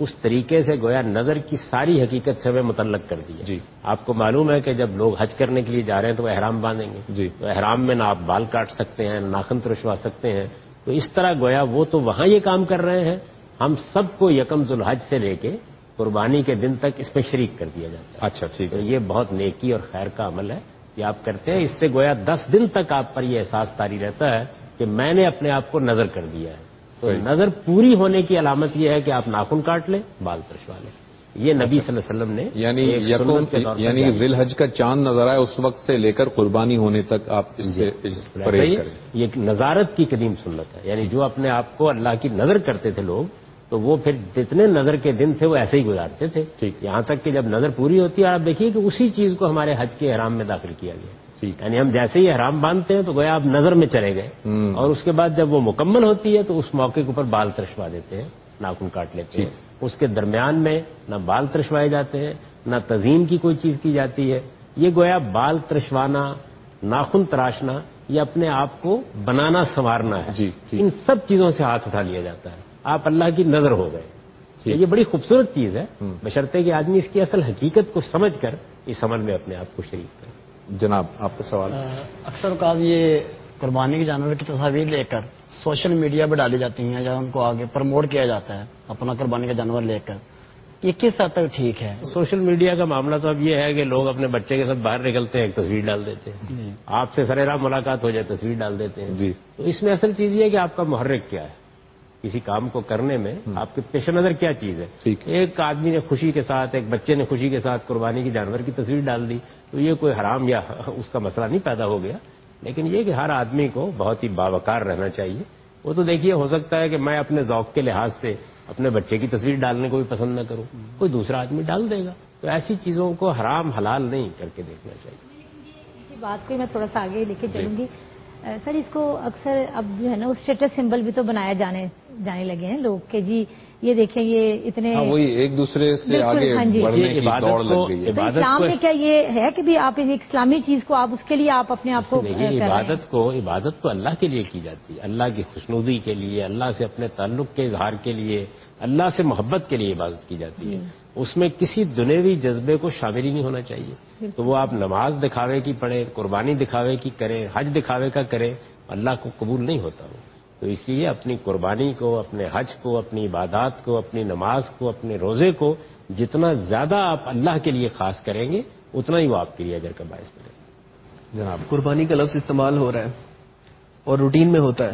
اس طریقے سے گویا نظر کی ساری حقیقت سے ہمیں متعلق کر دیا. جی. آپ کو معلوم ہے کہ جب لوگ حج کرنے کے لیے جا رہے ہیں تو وہ احرام باندھیں گے. جی. تو احرام میں نہ آپ بال کاٹ سکتے ہیں، ناخن ترشوا سکتے ہیں. تو اس طرح گویا وہ تو وہاں یہ کام کر رہے ہیں، ہم سب کو یکم ذوالحج سے لے کے قربانی کے دن تک اس میں شریک کر دیا جاتا ہے. اچھا ٹھیک ہے. تو یہ بہت نیکی اور خیر کا عمل ہے یہ آپ کرتے ہیں. اس سے گویا دس دن تک آپ پر یہ احساس طاری رہتا ہے کہ میں نے اپنے آپ کو نظر کر دیا ہے. تو نظر پوری ہونے کی علامت یہ ہے کہ آپ ناخن کاٹ لیں، بال ترشوا لیں. یہ نبی صلی اللہ علیہ وسلم نے یعنی یکم یعنی ذی الحج کا چاند نظر آئے اس وقت سے لے کر قربانی ہونے تک آپ اس سے پرہیز کریں. یہ ایک نظارت کی قدیم سنت ہے. یعنی جو اپنے آپ کو اللہ کی نظر کرتے تھے لوگ تو وہ پھر جتنے نظر کے دن تھے وہ ایسے ہی گزارتے تھے. یہاں تک کہ جب نظر پوری ہوتی ہے آپ دیکھیے کہ اسی چیز کو ہمارے حج کے احرام میں داخل کیا گیا. یعنی ہم جیسے ہی احرام باندھتے ہیں تو گویا آپ نظر میں چلے گئے اور اس کے بعد جب وہ مکمل ہوتی ہے تو اس موقع کے اوپر بال ترشوا دیتے ہیں، ناخن کاٹ لیتے ہیں. اس کے درمیان میں نہ بال ترشوائے جاتے ہیں نہ تزئین کی کوئی چیز کی جاتی ہے. یہ گویا بال ترشوانا، ناخن تراشنا، یہ اپنے آپ کو بنانا سنوارنا ہے. جی جی. ان سب چیزوں سے ہاتھ اٹھا لیا جاتا ہے. آپ اللہ کی نظر ہو گئے. یہ بڑی خوبصورت چیز ہے بشرطے کہ آدمی اس کی اصل حقیقت کو سمجھ کر اس عمل میں اپنے آپ کو شریک کرے. جناب آپ کا سوال. اکثر اوقات یہ قربانی کے جانور کی تصاویر لے کر سوشل میڈیا پہ ڈالی جاتی ہیں یا ان کو آگے پروموٹ کیا جاتا ہے اپنا قربانی کا جانور لے کر، یہ کس حد تک ٹھیک ہے؟ سوشل میڈیا کا معاملہ تو اب یہ ہے کہ لوگ اپنے بچے کے ساتھ باہر نکلتے ہیں ایک تصویر ڈال دیتے ہیں. آپ سے سر راہ ملاقات ہو جائے تصویر ڈال دیتے ہیں. جی. تو اس میں اصل چیز یہ ہے کہ آپ کا محرک کیا ہے، کسی کام کو کرنے میں آپ کے پیش نظر کیا چیز ہے. ایک آدمی نے خوشی کے ساتھ، ایک بچے نے خوشی کے ساتھ قربانی کی جانور کی تصویر ڈال دی تو یہ کوئی حرام یا اس کا مسئلہ نہیں پیدا ہو گیا. لیکن یہ کہ ہر آدمی کو بہت ہی باوقار رہنا چاہیے. وہ تو دیکھیے ہو سکتا ہے کہ میں اپنے ذوق کے لحاظ سے اپنے بچے کی تصویر ڈالنے کو بھی پسند نہ کروں، کوئی دوسرا آدمی ڈال دے گا. تو ایسی چیزوں کو حرام حلال نہیں کر کے دیکھنا چاہیے. اسی بات کو میں تھوڑا سا آگے لے کے چلوں گی. سر اس کو اکثر اب جو ہے نا اسٹیٹس سمبل بھی تو بنایا جانے جانے لگے ہیں لوگ کہ جی یہ دیکھیں یہ اتنے وہی ایک دوسرے سے آگے بڑھنے کی دوڑ لگ گئی ہے. تو اسلام میں کیا یہ ہے کہ بھی آپ ایک اسلامی چیز کو آپ اس کے لیے آپ اپنے آپ کو عبادت کو عبادت تو اللہ کے لیے کی جاتی ہے، اللہ کی خوشنودی کے لیے، اللہ سے اپنے تعلق کے اظہار کے لیے، اللہ سے محبت کے لیے عبادت کی جاتی ہے. اس میں کسی دنیوی جذبے کو شامل ہی نہیں ہونا چاہیے. تو وہ آپ نماز دکھاوے کی پڑھیں، قربانی دکھاوے کی کریں، حج دکھاوے کا کریں، اللہ کو قبول نہیں ہوتا وہ. تو اس لیے اپنی قربانی کو، اپنے حج کو، اپنی عبادات کو، اپنی نماز کو، اپنے روزے کو جتنا زیادہ آپ اللہ کے لیے خاص کریں گے اتنا ہی وہ آپ کے لیے اجر کا باعث بنے گا. جناب قربانی کا لفظ استعمال ہو رہا ہے اور روٹین میں ہوتا ہے.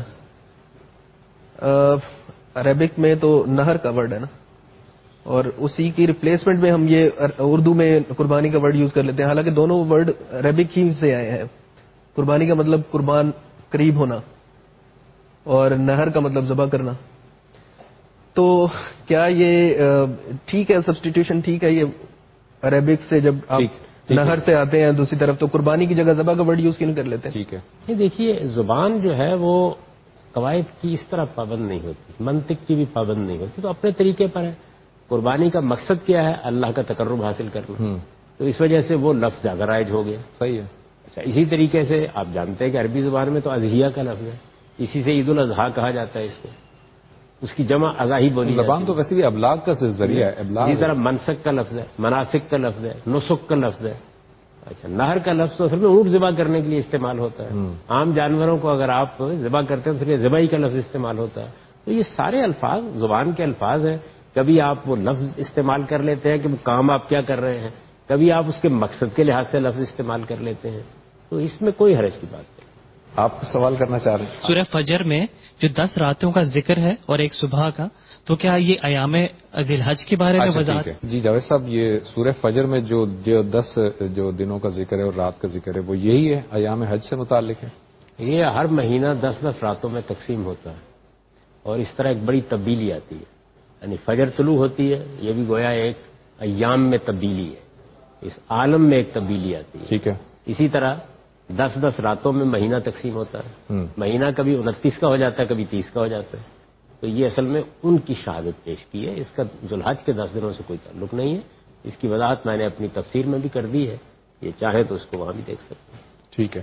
عربک میں تو نہر کا ورڈ ہے نا، اور اسی کی ریپلیسمنٹ میں ہم یہ اردو میں قربانی کا ورڈ یوز کر لیتے ہیں، حالانکہ دونوں ورڈ عربک ہی سے آئے ہیں. قربانی کا مطلب قربان قریب ہونا اور نہر کا مطلب ذبح کرنا. تو کیا یہ ٹھیک ہے، سبسٹیٹیوشن ٹھیک ہے یہ عربک سے جب آپ نہر سے آتے ہیں دوسری طرف تو قربانی کی جگہ ذبح کا ورڈ یوز کیوں نہیں کر لیتے؟ ٹھیک ہے. یہ دیکھیے زبان جو ہے وہ قواعد کی اس طرح پابند نہیں ہوتی، منطق کی بھی پابند نہیں ہوتی، تو اپنے طریقے پر ہے. قربانی کا مقصد کیا ہے؟ اللہ کا تقرب حاصل کرنا. تو اس وجہ سے وہ لفظ زیادہ رائج ہو گیا. صحیح ہے. اچھا اسی طریقے سے آپ جانتے ہیں کہ عربی زبان میں تو اضحیہ کا لفظ ہے، اسی سے عید الاضحیٰ کہا جاتا ہے اس کو، اس کی جمع اضاحی بولی جاتی ہے. زبان تو ویسے بھی ابلاغ کا ذریعہ ہے. اسی طرح منسک کا لفظ ہے، مناسک کا لفظ ہے، نسک کا لفظ ہے. اچھا نہر کا لفظ تو اصل میں اونٹ ذبح کرنے کے لیے استعمال ہوتا ہے. عام جانوروں کو اگر آپ ذبح کرتے ہیں تو صرف ذبحی کا لفظ استعمال ہوتا ہے. تو یہ سارے الفاظ زبان کے الفاظ ہیں. کبھی آپ وہ لفظ استعمال کر لیتے ہیں کہ وہ کام آپ کیا کر رہے ہیں، کبھی آپ اس کے مقصد کے لحاظ سے لفظ استعمال کر لیتے ہیں. تو اس میں کوئی حرج کی بات نہیں. آپ سوال کرنا چاہ رہے ہیں؟ سورہ فجر میں جو دس راتوں کا ذکر ہے اور ایک صبح کا، تو کیا یہ ایام ذی الحج کے بارے میں وضاحت؟ جی جاوید صاحب، یہ سورہ فجر میں جو جو دس جو دنوں کا ذکر ہے اور رات کا ذکر ہے وہ یہی ہے، ایام حج سے متعلق ہے. یہ ہر مہینہ دس دس راتوں میں تقسیم ہوتا ہے اور اس طرح ایک بڑی تبدیلی آتی ہے. یعنی فجر طلوع ہوتی ہے، یہ بھی گویا ایک ایام میں تبدیلی ہے، اس عالم میں ایک تبدیلی آتی ہے. ٹھیک ہے. اسی طرح دس دس راتوں میں مہینہ تقسیم ہوتا ہے. مہینہ کبھی انتیس کا ہو جاتا ہے، کبھی تیس کا ہو جاتا ہے. تو یہ اصل میں ان کی شہادت پیش کی ہے، اس کا ذوالحج کے دس دنوں سے کوئی تعلق نہیں ہے. اس کی وضاحت میں نے اپنی تفسیر میں بھی کر دی ہے، یہ چاہے تو اس کو وہاں بھی دیکھ سکتے ہیں. ٹھیک ہے.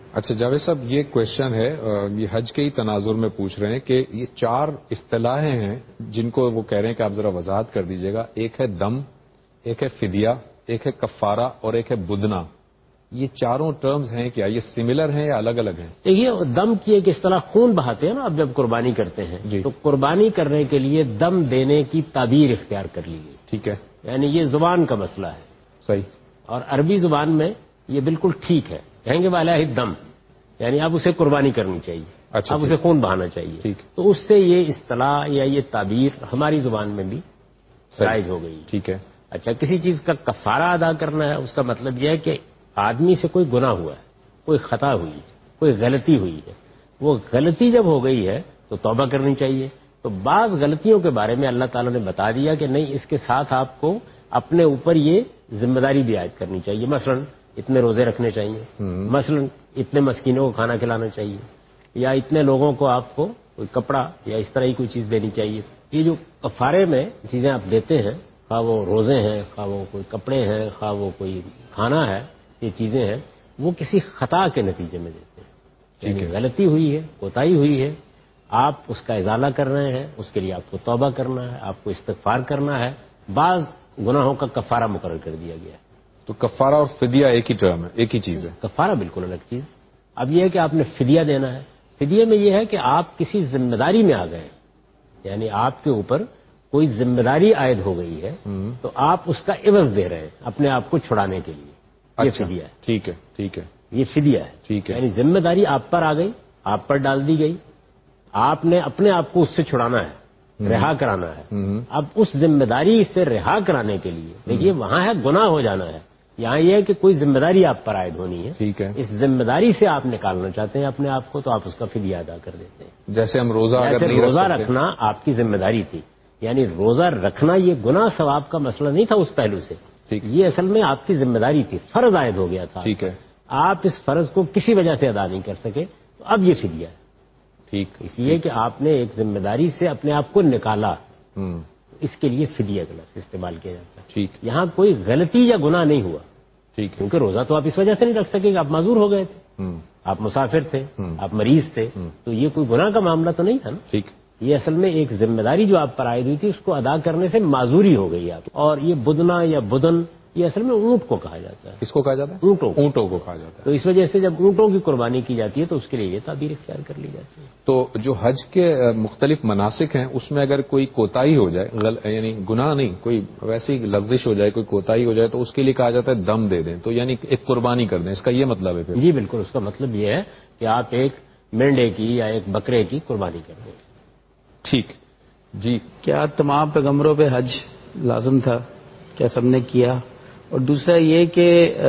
اچھا جاوید صاحب، یہ کوشچن ہے، یہ حج کے ہی تناظر میں پوچھ رہے ہیں کہ یہ چار اصطلاحیں ہیں جن کو وہ کہہ رہے ہیں کہ آپ ذرا وضاحت کر دیجیے گا. ایک ہے دم، ایک ہے فدیہ، ایک ہے کفارہ اور ایک ہے بدنا. یہ چاروں ٹرمز ہیں کیا یہ سملر ہیں یا الگ الگ ہیں؟ دیکھیے، دم کی ایک اصطلاح خون بہاتے ہیں نا آپ جب قربانی کرتے ہیں جی. تو قربانی کرنے کے لیے دم دینے کی تعبیر اختیار کر لی گئی. ٹھیک ہے، یعنی یہ زبان کا مسئلہ ہے. صحیح. اور عربی زبان میں یہ بالکل ٹھیک ہے، کہیں گے والا ہی دم، یعنی اب اسے قربانی کرنی چاہیے. اچھا، اب اسے خون بہانا چاہیے. ٹھیک. تو اس سے یہ اصطلاح یا یہ تعبیر ہماری زبان میں بھی رائج ہو گئی. ٹھیک ہے. اچھا، کسی چیز کا کفارہ ادا کرنا ہے، اس کا مطلب یہ ہے کہ آدمی سے کوئی گناہ ہوا ہے، کوئی خطا ہوئی ہے، کوئی غلطی ہوئی ہے. وہ غلطی جب ہو گئی ہے تو توبہ کرنی چاہیے. تو بعض غلطیوں کے بارے میں اللہ تعالیٰ نے بتا دیا کہ نہیں، اس کے ساتھ آپ کو اپنے اوپر یہ ذمہ داری بھی عائد کرنی چاہیے. مثلا اتنے روزے رکھنے چاہیے، مثلا اتنے مسکینوں کو کھانا کھلانا چاہیے، یا اتنے لوگوں کو آپ کو کوئی کپڑا یا اس طرح کی کوئی چیز دینی چاہیے. یہ جو کفارے میں چیزیں آپ دیتے ہیں، خواہ وہ روزے ہیں، خواہ وہ کوئی کپڑے ہیں، خواہ وہ کوئی کھانا ہے، یہ چیزیں ہیں وہ کسی خطا کے نتیجے میں دیتے ہیں. یعنی غلطی ہوئی ہے، کوتاہی ہوئی ہے، آپ اس کا ازالہ کر رہے ہیں، اس کے لیے آپ کو توبہ کرنا ہے، آپ کو استغفار کرنا ہے. بعض گناہوں کا کفارہ مقرر کر دیا گیا ہے. تو کفارہ اور فدیہ ایک ہی ٹرم ہے، ایک ہی چیز ہے؟ کفارہ بالکل الگ چیز. اب یہ ہے کہ آپ نے فدیہ دینا ہے. فدیہ میں یہ ہے کہ آپ کسی ذمہ داری میں آ گئے ہیں، یعنی آپ کے اوپر کوئی ذمہ داری عائد ہو گئی ہے تو آپ اس کا عوض دے رہے ہیں اپنے آپ کو چھڑانے کے لیے. یہ فدیہ ہے. ٹھیک ہے، ٹھیک ہے. یہ فدیہ ہے. ٹھیک ہے. یعنی ذمہ داری آپ پر آ گئی، آپ پر ڈال دی گئی، آپ نے اپنے آپ کو اس سے چھڑانا ہے، رہا کرانا ہے. اب اس ذمہ داری سے رہا کرانے کے لیے دیکھیے وہاں ہے گناہ ہو جانا ہے، یہاں یہ ہے کہ کوئی ذمہ داری آپ پر عائد ہونی ہے. ٹھیک ہے. اس ذمہ داری سے آپ نکالنا چاہتے ہیں اپنے آپ کو تو آپ اس کا فدیہ ادا کر دیتے ہیں. جیسے ہم روزہ اگر جیسے نہیں روزہ رکھ سکتے. رکھنا آپ کی ذمہ داری تھی، یعنی روزہ رکھنا یہ گناہ ثواب کا مسئلہ نہیں تھا اس پہلو سے. یہ اصل میں آپ کی ذمہ داری تھی، فرض عائد ہو گیا تھا. ٹھیک ہے. آپ اس فرض کو کسی وجہ سے ادا نہیں کر سکے تو اب یہ فدیہ ہے. ٹھیک. اس لیے کہ آپ نے ایک ذمہ داری سے اپنے آپ کو نکالا، ہوں. اس کے لیے فدیہ کا لفظ استعمال کیا جاتا ہے. ٹھیک. یہاں کوئی غلطی یا گناہ نہیں ہوا. ٹھیک. کیونکہ روزہ تو آپ اس وجہ سے نہیں رکھ سکے کہ آپ معذور ہو گئے تھے، آپ مسافر تھے، آپ مریض تھے، تو یہ کوئی گناہ کا معاملہ تو نہیں تھا نا. ٹھیک. یہ اصل میں ایک ذمہ داری جو آپ پر عائد ہوئی تھی اس کو ادا کرنے سے معذوری ہو گئی آپ. اور یہ بدنا یا بدن یہ اصل میں اونٹ کو کہا جاتا ہے. کس کو کہا جاتا ہے؟ اونٹوں کو. اونٹوں کو کہا جاتا ہے. تو اس وجہ سے جب اونٹوں کی قربانی کی جاتی ہے تو اس کے لیے یہ تعبیر اختیار کر لی جاتی ہے. تو جو حج کے مختلف مناسک ہیں اس میں اگر کوئی کوتاہی ہو جائے، غل... یعنی گناہ نہیں، کوئی ویسی لفزش ہو جائے، کوئی کوتاہی ہو جائے تو اس کے لیے کہا جاتا ہے دم دے دیں، تو یعنی ایک قربانی کر دیں، اس کا یہ مطلب ہے پھر؟ جی بالکل، اس کا مطلب یہ ہے کہ آپ ایک مینڈے کی یا ایک بکرے کی قربانی کر دیں. ٹھیک. جی. کیا تمام پیغمبروں پہ حج لازم تھا؟ کیا سب نے کیا؟ اور دوسرا یہ کہ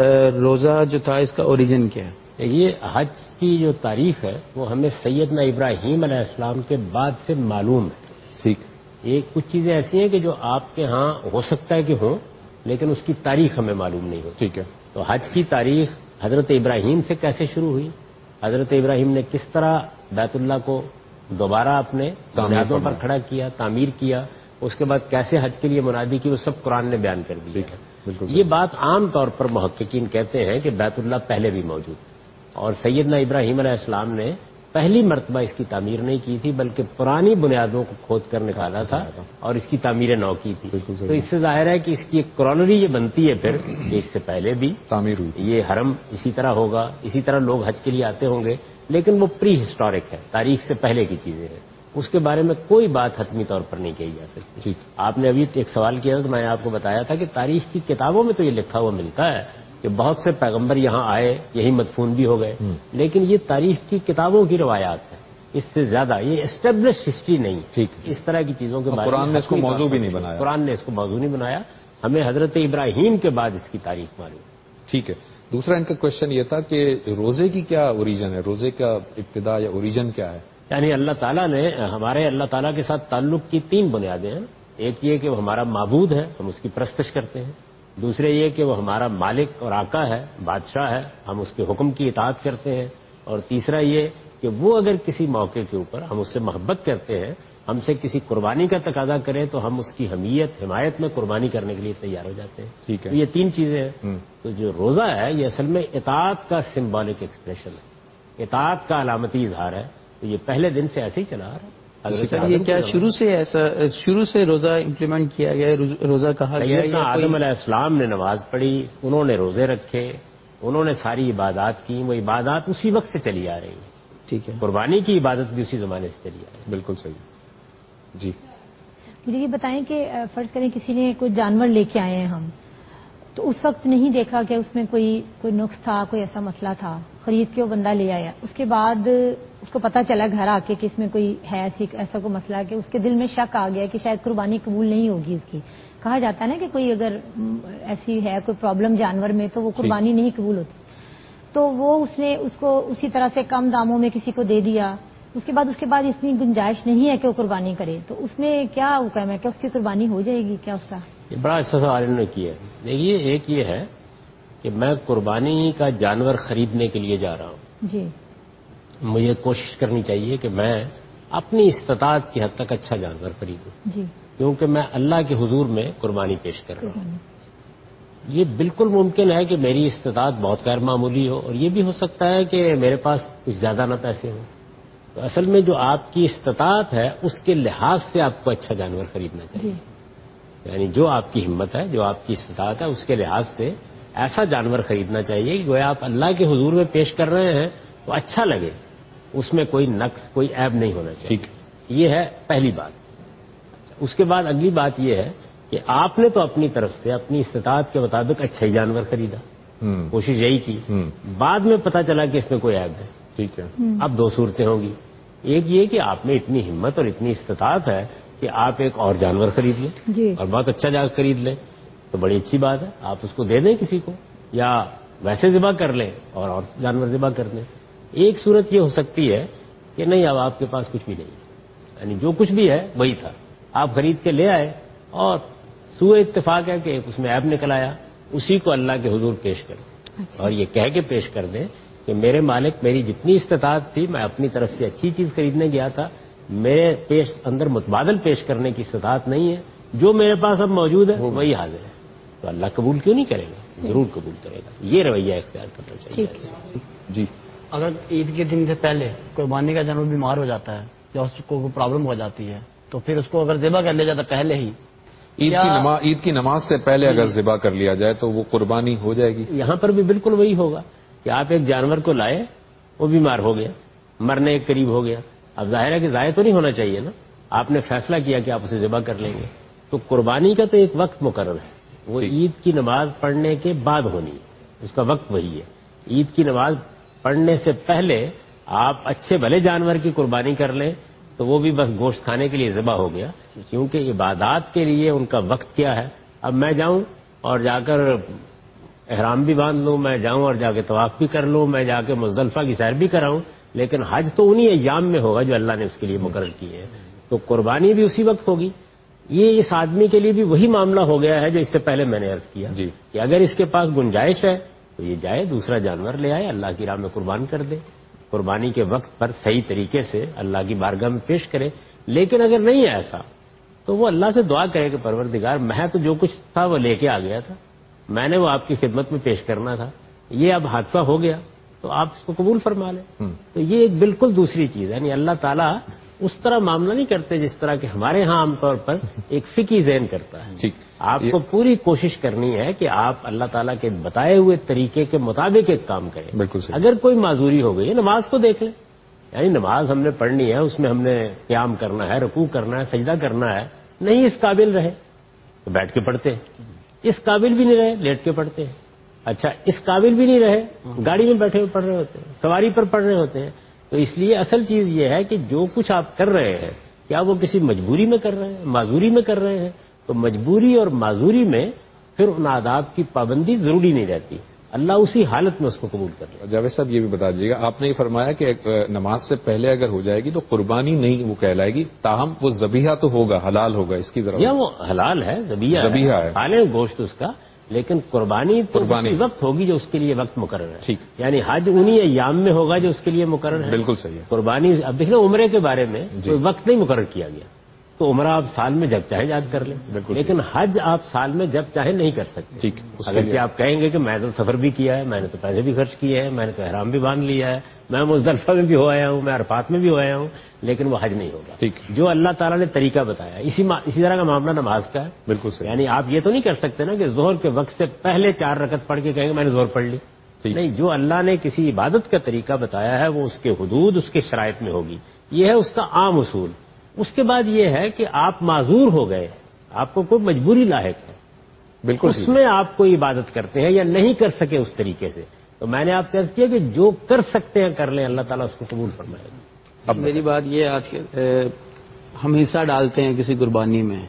روزہ جو تھا اس کا اوریجن کیا ہے؟ یہ حج کی جو تاریخ ہے وہ ہمیں سیدنا ابراہیم علیہ السلام کے بعد سے معلوم ہے. ٹھیک. یہ کچھ چیزیں ایسی ہیں کہ جو آپ کے ہاں ہو سکتا ہے کہ ہوں لیکن اس کی تاریخ ہمیں معلوم نہیں ہوتی. ٹھیک ہے. تو حج کی تاریخ حضرت ابراہیم سے کیسے شروع ہوئی، حضرت ابراہیم نے کس طرح بیت اللہ کو دوبارہ اپنے بنیادوں پر کھڑا کیا، تعمیر کیا، اس کے بعد کیسے حج کے لیے منادی کی، وہ سب قرآن نے بیان کر دی. یہ بات عام طور پر محققین کہتے ہیں کہ بیت اللہ پہلے بھی موجود تھا اور سیدنا ابراہیم علیہ السلام نے پہلی مرتبہ اس کی تعمیر نہیں کی تھی بلکہ پرانی بنیادوں کو کھود کر نکالا تھا اور اس کی تعمیر نو کی تھی. تو اس سے ظاہر ہے کہ اس کی ایک کرونری یہ بنتی ہے پھر کہ اس سے پہلے بھی تعمیر ہوئی. یہ حرم اسی طرح ہوگا، اسی طرح لوگ حج کے لیے آتے ہوں گے، لیکن وہ پری ہسٹورک ہے، تاریخ سے پہلے کی چیزیں ہیں، اس کے بارے میں کوئی بات حتمی طور پر نہیں کہی جا سکتی. آپ نے ابھی ایک سوال کیا تھا تو میں نے آپ کو بتایا تھا کہ تاریخ کی کتابوں میں تو یہ لکھا ہوا ملتا ہے کہ بہت سے پیغمبر یہاں آئے، یہی مدفون بھی ہو گئے، لیکن یہ تاریخ کی کتابوں کی روایات ہیں، اس سے زیادہ یہ اسٹیبلش ہسٹری نہیں. ٹھیک. اس طرح کی چیزوں کے بارے میں قرآن نے اس کو موضوع بھی نہیں بنایا. قرآن نے اس کو موضوع نہیں بنایا، ہمیں حضرت ابراہیم کے بعد اس کی تاریخ معلوم. ٹھیک ہے. دوسرا ان کا کوشچن یہ تھا کہ روزے کی کیا اوریجن ہے، روزے کا ابتدا یا اوریجن کیا ہے؟ یعنی اللہ تعالیٰ نے ہمارے اللہ تعالیٰ کے ساتھ تعلق کی تین بنیادیں ہیں. ایک یہ کہ وہ ہمارا معبود ہے، ہم اس کی پرستش کرتے ہیں. دوسرے یہ کہ وہ ہمارا مالک اور آقا ہے، بادشاہ ہے، ہم اس کے حکم کی اطاعت کرتے ہیں. اور تیسرا یہ کہ وہ اگر کسی موقع کے اوپر ہم اس سے محبت کرتے ہیں، ہم سے کسی قربانی کا تقاضا کریں تو ہم اس کی حمیت حمایت میں قربانی کرنے کے لیے تیار ہو جاتے ہیں. ٹھیک ہے. تو یہ تین چیزیں ہیں. تو جو روزہ ہے یہ اصل میں اطاعت کا سمبولک ایکسپریشن ہے. اطاعت کا علامتی اظہار ہے، تو یہ پہلے دن سے ایسے ہی چلا آ رہا ہے۔ سر یہ کیا شروع سے ایسا شروع سے روزہ امپلیمنٹ کیا گیا ہے، روزہ کہا گیا ہے؟ سیدنا آدم علیہ السلام نے نماز پڑھی، انہوں نے روزے رکھے، انہوں نے ساری عبادات کی، وہ عبادات اسی وقت سے چلی آ رہی ہیں۔ ٹھیک ہے، قربانی کی عبادت بھی اسی زمانے سے چلی آ رہی ہے۔ بالکل صحیح۔ جی مجھے یہ بتائیں کہ فرض کریں کسی نے کوئی جانور لے کے آئے ہیں ہم، تو اس وقت نہیں دیکھا کہ اس میں کوئی کوئی نقص تھا، کوئی ایسا مسئلہ تھا، خرید کے وہ بندہ لے آیا، اس کے بعد اس کو پتہ چلا گھر آ کے کہ اس میں کوئی ہے ایسا کوئی مسئلہ کہ اس کے دل میں شک آ گیا کہ شاید قربانی قبول نہیں ہوگی اس کی۔ کہا جاتا ہے نا کہ کوئی اگر ایسی ہے کوئی پرابلم جانور میں تو وہ قربانی نہیں قبول ہوتی، تو وہ اس نے اس کو اسی طرح سے کم داموں میں کسی کو دے دیا، اس کے بعد اس کے بعد اتنی گنجائش نہیں ہے کہ وہ قربانی کرے، تو اس میں کیا حکم ہے؟ کیا اس کی قربانی ہو جائے گی؟ کیا اس کا؟ یہ بڑا اچھا سوال انہوں نے کیا ہے۔ دیکھیے، ایک یہ ہے کہ میں قربانی کا جانور خریدنے کے لیے جا رہا ہوں، جی مجھے کوشش کرنی چاہیے کہ میں اپنی استطاعت کی حد تک اچھا جانور خریدوں، جی کیونکہ میں اللہ کے حضور میں قربانی پیش کر رہا ہوں۔ یہ بالکل ممکن ہے کہ میری استطاعت بہت غیر معمولی ہو، اور یہ بھی ہو سکتا ہے کہ میرے پاس کچھ زیادہ نہ پیسے ہوں۔ تو اصل میں جو آپ کی استطاعت ہے اس کے لحاظ سے آپ کو اچھا جانور خریدنا چاہیے، یعنی جو آپ کی ہمت ہے، جو آپ کی استطاعت ہے، اس کے لحاظ سے ایسا جانور خریدنا چاہیے کہ گویا آپ اللہ کے حضور میں پیش کر رہے ہیں تو اچھا لگے، اس میں کوئی نقص کوئی عیب نہیں ہونا چاہیے۔ ٹھیک، یہ ہے پہلی بات۔ اس کے بعد اگلی بات یہ ہے کہ آپ نے تو اپنی طرف سے اپنی استطاعت کے مطابق اچھا ہی جانور خریدا، کوشش یہی کی، بعد میں پتہ چلا کہ اس میں کوئی عیب ہے، ٹھیک ہے، اب دو صورتیں ہوں گی۔ ایک یہ کہ آپ میں اتنی ہمت اور اتنی استطاعت ہے کہ آپ ایک اور جانور خرید لیں جی اور بہت اچھا جانور خرید لیں، تو بڑی اچھی بات ہے، آپ اس کو دے دیں کسی کو، یا ویسے ذبح کر لیں اور اور جانور ذبح کر دیں۔ ایک صورت یہ ہو سکتی ہے کہ نہیں، اب آپ کے پاس کچھ بھی نہیں ہے، یعنی جو کچھ بھی ہے وہی تھا، آپ خرید کے لے آئے اور سوء اتفاق ہے کہ اس میں عیب نکل آیا، اسی کو اللہ کے حضور پیش کر دیں اور یہ کہہ کے پیش کر دیں کہ میرے مالک، میری جتنی استطاعت تھی میں اپنی طرف سے اچھی چیز خریدنے گیا تھا، میرے پیش اندر متبادل پیش کرنے کی استطاعت نہیں ہے، جو میرے پاس اب موجود ہے وہی حاضر ہے، تو اللہ قبول کیوں نہیں کرے گا؟ ضرور قبول کرے گا۔ یہ رویہ اختیار کرنا چاہیے۔ جی اگر عید کے دن سے پہلے قربانی کا جانور بیمار ہو جاتا ہے یا اس کو کوئی پرابلم ہو جاتی ہے تو پھر اس کو اگر ذبح کر لیا جاتا ہے پہلے ہی، عید کی نماز عید کی نماز سے پہلے اگر ذبح کر لیا جائے تو وہ قربانی ہو جائے گی؟ یہاں پر بھی بالکل وہی ہوگا کہ آپ ایک جانور کو لائے، وہ بیمار ہو گیا، مرنے کے قریب ہو گیا، اب ظاہر ہے کہ ضائع تو نہیں ہونا چاہیے نا، آپ نے فیصلہ کیا کہ آپ اسے ذبح کر لیں گے، تو قربانی کا تو ایک وقت مقرر ہے، وہ عید کی نماز پڑھنے کے بعد ہونی ہے، اس کا وقت وہی ہے۔ عید کی نماز پڑھنے سے پہلے آپ اچھے بھلے جانور کی قربانی کر لیں تو وہ بھی بس گوشت کھانے کے لیے ذبح ہو گیا، کیونکہ عبادات کے لیے ان کا وقت کیا ہے۔ اب میں جاؤں اور جا کر احرام بھی باندھ لوں، میں جاؤں اور جا کے طواف بھی کر لوں، میں جا کے مزدلفہ کی سیر بھی کراؤں، لیکن حج تو انہی ایام میں ہوگا جو اللہ نے اس کے لیے مقرر کیے ہیں، تو قربانی بھی اسی وقت ہوگی۔ یہ اس آدمی کے لیے بھی وہی معاملہ ہو گیا ہے جو اس سے پہلے میں نے عرض کیا جی کہ اگر اس کے پاس گنجائش ہے تو یہ جائے دوسرا جانور لے آئے، اللہ کی راہ میں قربان کر دے، قربانی کے وقت پر صحیح طریقے سے اللہ کی بارگاہ میں پیش کرے۔ لیکن اگر نہیں ہے ایسا تو وہ اللہ سے دعا کرے کہ پروردگار، میں تو جو کچھ تھا وہ لے کے آ گیا تھا، میں نے وہ آپ کی خدمت میں پیش کرنا تھا، یہ اب حادثہ ہو گیا تو آپ اس کو قبول فرما لیں۔ تو یہ ایک بالکل دوسری چیز ہے، یعنی اللہ تعالیٰ اس طرح معاملہ نہیں کرتے جس طرح کہ ہمارے ہاں عام طور پر ایک فقہی ذہن کرتا ہے۔ ٹھیک، آپ کو پوری کوشش کرنی ہے کہ آپ اللہ تعالیٰ کے بتائے ہوئے طریقے کے مطابق ایک کام کریں۔ بالکل صحیح۔ اگر کوئی معذوری ہو گئی، نماز کو دیکھ لیں، یعنی نماز ہم نے پڑھنی ہے، اس میں ہم نے قیام کرنا ہے، رکوع کرنا ہے، سجدہ کرنا ہے، نہیں اس قابل رہے تو بیٹھ کے پڑھتے ہیں، اس قابل بھی نہیں رہے لیٹ کے پڑھتے ہیں، اچھا اس قابل بھی نہیں رہے گاڑی میں بیٹھے ہوئے پڑھ رہے ہوتے ہیں، سواری پر پڑھ رہے ہوتے ہیں۔ تو اس لیے اصل چیز یہ ہے کہ جو کچھ آپ کر رہے ہیں کیا وہ کسی مجبوری میں کر رہے ہیں، معذوری میں کر رہے ہیں، تو مجبوری اور معذوری میں پھر ان آداب کی پابندی ضروری نہیں رہتی، اللہ اسی حالت میں اس کو قبول کر لے۔ جاوید صاحب یہ بھی بتا دیجیے گا، آپ نے یہ فرمایا کہ نماز سے پہلے اگر ہو جائے گی تو قربانی نہیں وہ کہلائے گی، تاہم وہ ذبیحہ تو ہوگا، حلال ہوگا، اس کی ذرا یا وہ حلال ہے، ذبیحہ ذبیحہ ہے، حالیں گوشت اس کا، لیکن قربانی تو قربانی اسی وقت ہوگی جو اس کے لیے وقت مقرر ہے۔ ٹھیک، یعنی حج انہی ایام میں ہوگا جو اس کے لیے مقرر ہے۔ بالکل صحیح ہے۔ قربانی اب دیکھنا عمرے کے بارے میں کوئی وقت نہیں مقرر کیا گیا، تو عمرہ آپ سال میں جب چاہے یاد کر لیں، لیکن حج آپ سال میں جب چاہے نہیں کر سکتے. ٹھیک. اگرچہ آپ کہیں گے کہ میں تو سفر بھی کیا ہے، میں نے تو پیسے بھی خرچ کیے ہیں، میں نے تو احرام بھی باندھ لیا ہے، میں مزدلفہ میں بھی ہو آیا ہوں، میں عرفات میں بھی ہو آیا ہوں، لیکن وہ حج نہیں ہوگا. ٹھیک. جو اللہ تعالیٰ نے طریقہ بتایا اسی ما... اسی طرح کا معاملہ نماز کا ہے. بالکل صحیح. یعنی آپ یہ تو نہیں کر سکتے نا کہ ظہر کے وقت سے پہلے چار رکعت پڑھ کے کہیں گے میں نے ظہر پڑھ لی. نہیں، جو اللہ نے کسی عبادت کا طریقہ بتایا ہے وہ اس کے حدود، اس کے شرائط میں ہوگی. یہ ہے اس کا عام اصول. اس کے بعد یہ ہے کہ آپ معذور ہو گئے، آپ کو کوئی مجبوری لاحق ہے، بالکل اس میں آپ کوئی عبادت کرتے ہیں یا نہیں کر سکے اس طریقے سے، تو میں نے آپ سے عرض کیا کہ جو کر سکتے ہیں کر لیں، اللہ تعالیٰ اس کو قبول فرمائے گا. اب میری بات یہ آج کے ہم حصہ ڈالتے ہیں کسی قربانی میں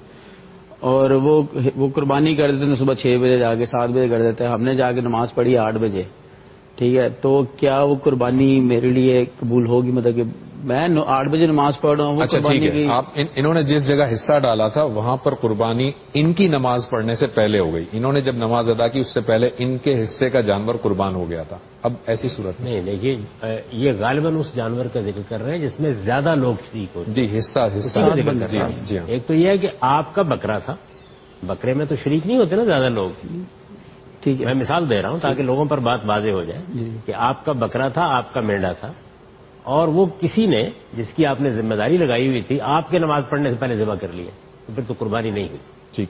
اور وہ وہ قربانی کر دیتے ہیں صبح چھ بجے جا کے سات بجے کر دیتے ہیں، ہم نے جا کے نماز پڑھی آٹھ بجے، ٹھیک ہے، تو کیا وہ قربانی میرے لیے قبول ہوگی؟ مطلب کہ میں آٹھ بجے نماز پڑھ رہا ہوں. اچھا ٹھیک ہے، آپ انہوں نے جس جگہ حصہ ڈالا تھا وہاں پر قربانی ان کی نماز پڑھنے سے پہلے ہو گئی، انہوں نے جب نماز ادا کی اس سے پہلے ان کے حصے کا جانور قربان ہو گیا تھا. اب ایسی صورت نہیں، دیکھیے یہ غالباً اس جانور کا ذکر کر رہے ہیں جس میں زیادہ لوگ شریک ہوتے ہیں. جی حصہ حصہ جی. ایک تو یہ ہے کہ آپ کا بکرا تھا، بکرے میں تو شریک نہیں ہوتے نا زیادہ لوگ. ٹھیک ہے، میں مثال دے رہا ہوں تاکہ لوگوں پر بات واضح ہو جائے کہ آپ کا بکرا تھا، آپ کا مینڈا تھا، اور وہ کسی نے جس کی آپ نے ذمہ داری لگائی ہوئی تھی آپ کے نماز پڑھنے سے پہلے ذبح کر لیا، تو پھر تو قربانی نہیں ہوئی. ٹھیک.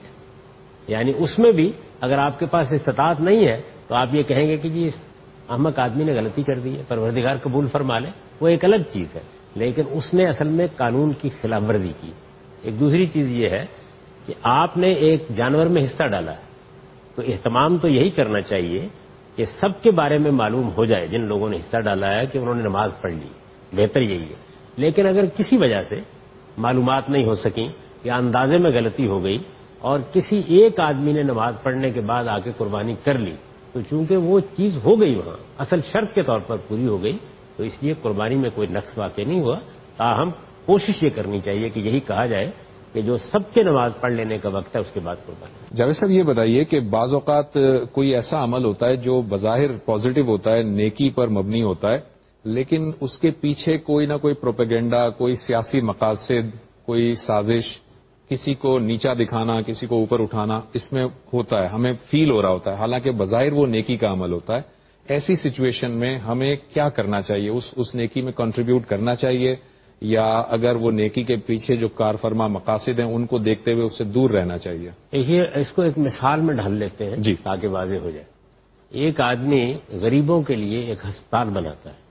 یعنی اس میں بھی اگر آپ کے پاس استطاعت نہیں ہے تو آپ یہ کہیں گے کہ جی اس احمق آدمی نے غلطی کر دی ہے، پروردگار قبول فرما لے، وہ ایک الگ چیز ہے، لیکن اس نے اصل میں قانون کی خلاف ورزی کی. ایک دوسری چیز یہ ہے کہ آپ نے ایک جانور میں حصہ ڈالا ہے تو اہتمام تو یہی کرنا چاہیے کہ سب کے بارے میں معلوم ہو جائے جن لوگوں نے حصہ ڈالا ہے کہ انہوں نے نماز پڑھ لی، بہتر یہی ہے. لیکن اگر کسی وجہ سے معلومات نہیں ہو سکیں یا اندازے میں غلطی ہو گئی اور کسی ایک آدمی نے نماز پڑھنے کے بعد آ کے قربانی کر لی تو چونکہ وہ چیز ہو گئی وہاں اصل شرط کے طور پر پوری ہو گئی، تو اس لیے قربانی میں کوئی نقص واقع نہیں ہوا. تاہم کوشش یہ کرنی چاہیے کہ یہی کہا جائے کہ جو سب کے نماز پڑھ لینے کا وقت ہے اس کے بعد قربانی. جاوید صاحب یہ بتائیے کہ بعض اوقات کوئی ایسا عمل ہوتا ہے جو بظاہر پازیٹو ہوتا ہے، نیکی پر مبنی ہوتا ہے، لیکن اس کے پیچھے کوئی نہ کوئی پروپیگنڈا، کوئی سیاسی مقاصد، کوئی سازش، کسی کو نیچا دکھانا، کسی کو اوپر اٹھانا اس میں ہوتا ہے، ہمیں فیل ہو رہا ہوتا ہے، حالانکہ بظاہر وہ نیکی کا عمل ہوتا ہے. ایسی سچویشن میں ہمیں کیا کرنا چاہیے؟ اس اس نیکی میں کنٹریبیوٹ کرنا چاہیے یا اگر وہ نیکی کے پیچھے جو کار فرما مقاصد ہیں ان کو دیکھتے ہوئے اس سے دور رہنا چاہیے؟ دیکھیے اس کو ایک مثال میں ڈھال لیتے ہیں جی تاکہ واضح ہو جائے. ایک آدمی غریبوں کے لیے ایک ہسپتال بناتا ہے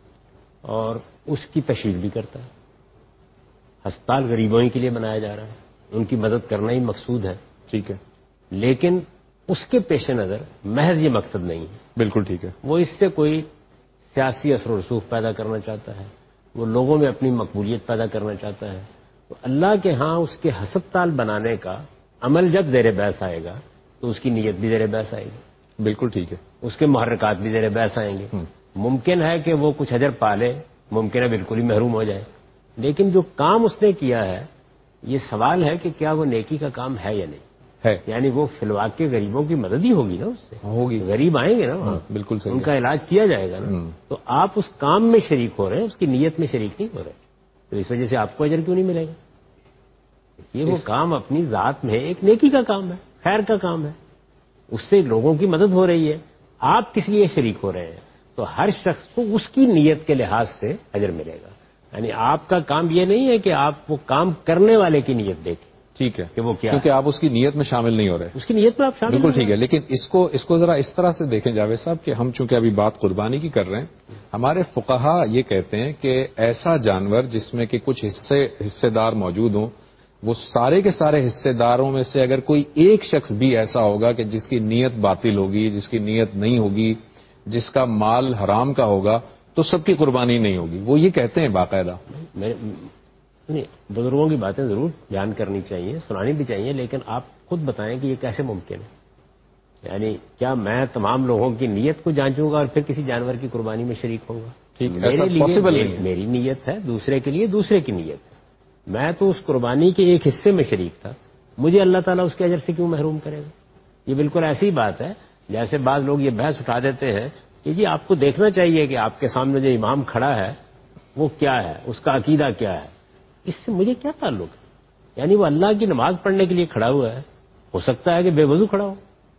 اور اس کی تشہیر بھی کرتا ہے. ہسپتال غریبوں ہی کے لیے بنایا جا رہا ہے، ان کی مدد کرنا ہی مقصود ہے. ٹھیک ہے، لیکن اس کے پیش نظر محض یہ مقصد نہیں ہے. بالکل ٹھیک ہے. وہ اس سے کوئی سیاسی اثر و رسوخ پیدا کرنا چاہتا ہے، وہ لوگوں میں اپنی مقبولیت پیدا کرنا چاہتا ہے. تو اللہ کے ہاں اس کے ہسپتال بنانے کا عمل جب زیر بحث آئے گا تو اس کی نیت بھی زیر بحث آئے گی. بالکل ٹھیک ہے. اس کے محرکات بھی زیر بحث آئیں گے. ممکن ہے کہ وہ کچھ اجر پالے، ممکن ہے بالکل ہی محروم ہو جائے، لیکن جو کام اس نے کیا ہے یہ سوال ہے کہ کیا وہ نیکی کا کام ہے یا نہیں ہے. یعنی وہ فی الواقع کے غریبوں کی مدد ہی ہوگی نا، اس سے ہوگی، غریب آئیں گے نا وہاں، بالکل صحیح، ان کا علاج کیا جائے گا نا. تو آپ اس کام میں شریک ہو رہے ہیں، اس کی نیت میں شریک نہیں ہو رہے، تو اس وجہ سے آپ کو اجر کیوں نہیں ملے گا؟ یہ وہ کام اپنی ذات میں ایک نیکی کا کام ہے، خیر کا کام ہے، اس سے لوگوں کی مدد ہو رہی ہے، آپ کس لیے شریک ہو رہے ہیں، تو ہر شخص کو اس کی نیت کے لحاظ سے اجر ملے گا. یعنی آپ کا کام یہ نہیں ہے کہ آپ وہ کام کرنے والے کی نیت دیکھیں. ٹھیک ہے کہ وہ کیا، کیونکہ آپ اس کی نیت میں شامل نہیں ہو رہے. اس کی نیت میں آپ شامل بالکل ٹھیک ہے. لیکن اس کو اس کو ذرا اس طرح سے دیکھیں جاوید صاحب کہ ہم چونکہ ابھی بات قربانی کی کر رہے ہیں، ہمارے فقہا یہ کہتے ہیں کہ ایسا جانور جس میں کہ کچھ حصے حصے دار موجود ہوں، وہ سارے کے سارے حصے داروں میں سے اگر کوئی ایک شخص بھی ایسا ہوگا کہ جس کی نیت باطل ہوگی، جس کی نیت نہیں ہوگی، جس کا مال حرام کا ہوگا، تو سب کی قربانی نہیں ہوگی. وہ یہ کہتے ہیں باقاعدہ. نہیں، بزرگوں کی باتیں ضرور بیان کرنی چاہیے، سنانی بھی چاہیے، لیکن آپ خود بتائیں کہ یہ کیسے ممکن ہے؟ یعنی کیا میں تمام لوگوں کی نیت کو جانچوں گا اور پھر کسی جانور کی قربانی میں شریک ہوں گا؟ ٹھیک، میرے لیے میری نیت ہے، دوسرے کے لیے دوسرے کی نیت ہے. میں تو اس قربانی کے ایک حصے میں شریک تھا، مجھے اللہ تعالیٰ اس کے اجر سے کیوں محروم کرے گا؟ یہ بالکل ایسی بات ہے جیسے بعض لوگ یہ بحث اٹھا دیتے ہیں کہ جی آپ کو دیکھنا چاہیے کہ آپ کے سامنے جو امام کھڑا ہے وہ کیا ہے، اس کا عقیدہ کیا ہے. اس سے مجھے کیا تعلق ہے؟ یعنی وہ اللہ کی نماز پڑھنے کے لیے کھڑا ہوا ہے. ہو سکتا ہے کہ بے وضو کھڑا ہو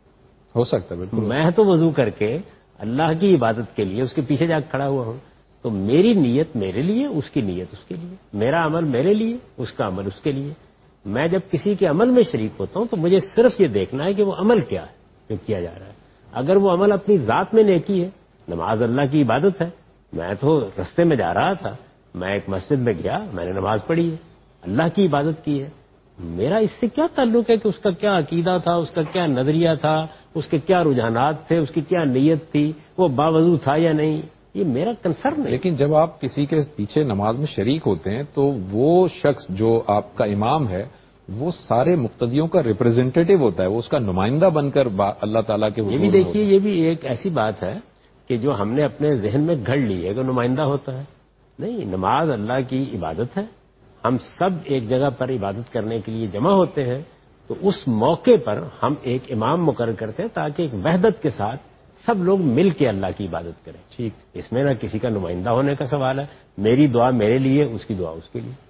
ہو سکتا ہے بالکل. میں تو وضو کر کے اللہ کی عبادت کے لیے اس کے پیچھے جا کے کھڑا ہوا ہوں. تو میری نیت میرے لیے, اس کی نیت اس کے لیے, میرا عمل میرے لیے, اس کا عمل اس کے لیے. میں جب کسی کے عمل میں شریک ہوتا ہوں تو مجھے صرف یہ دیکھنا ہے کہ وہ عمل کیا ہے جو کیا جا رہا ہے. اگر وہ عمل اپنی ذات میں نیکی ہے, نماز اللہ کی عبادت ہے, میں تو رستے میں جا رہا تھا, میں ایک مسجد میں گیا, میں نے نماز پڑھی ہے, اللہ کی عبادت کی ہے, میرا اس سے کیا تعلق ہے کہ اس کا کیا عقیدہ تھا, اس کا کیا نظریہ تھا, اس کے کیا رجحانات تھے, اس کی کیا نیت تھی, وہ باوضو تھا یا نہیں, یہ میرا کنسرن ہے. لیکن جب آپ کسی کے پیچھے نماز میں شریک ہوتے ہیں تو وہ شخص جو آپ کا امام ہے وہ سارے مقتدیوں کا ریپرزینٹیٹو ہوتا ہے, وہ اس کا نمائندہ بن کر اللہ تعالیٰ کے یہ بھی دیکھیے, یہ بھی ایک ایسی بات ہے کہ جو ہم نے اپنے ذہن میں گھڑ لی ہے کہ نمائندہ ہوتا ہے. نہیں, نماز اللہ کی عبادت ہے. ہم سب ایک جگہ پر عبادت کرنے کے لیے جمع ہوتے ہیں تو اس موقع پر ہم ایک امام مقرر کرتے ہیں تاکہ ایک وحدت کے ساتھ سب لوگ مل کے اللہ کی عبادت کریں. ٹھیک, اس میں نہ کسی کا نمائندہ ہونے کا سوال ہے. میری دعا میرے لیے, اس کی دعا اس کے لیے,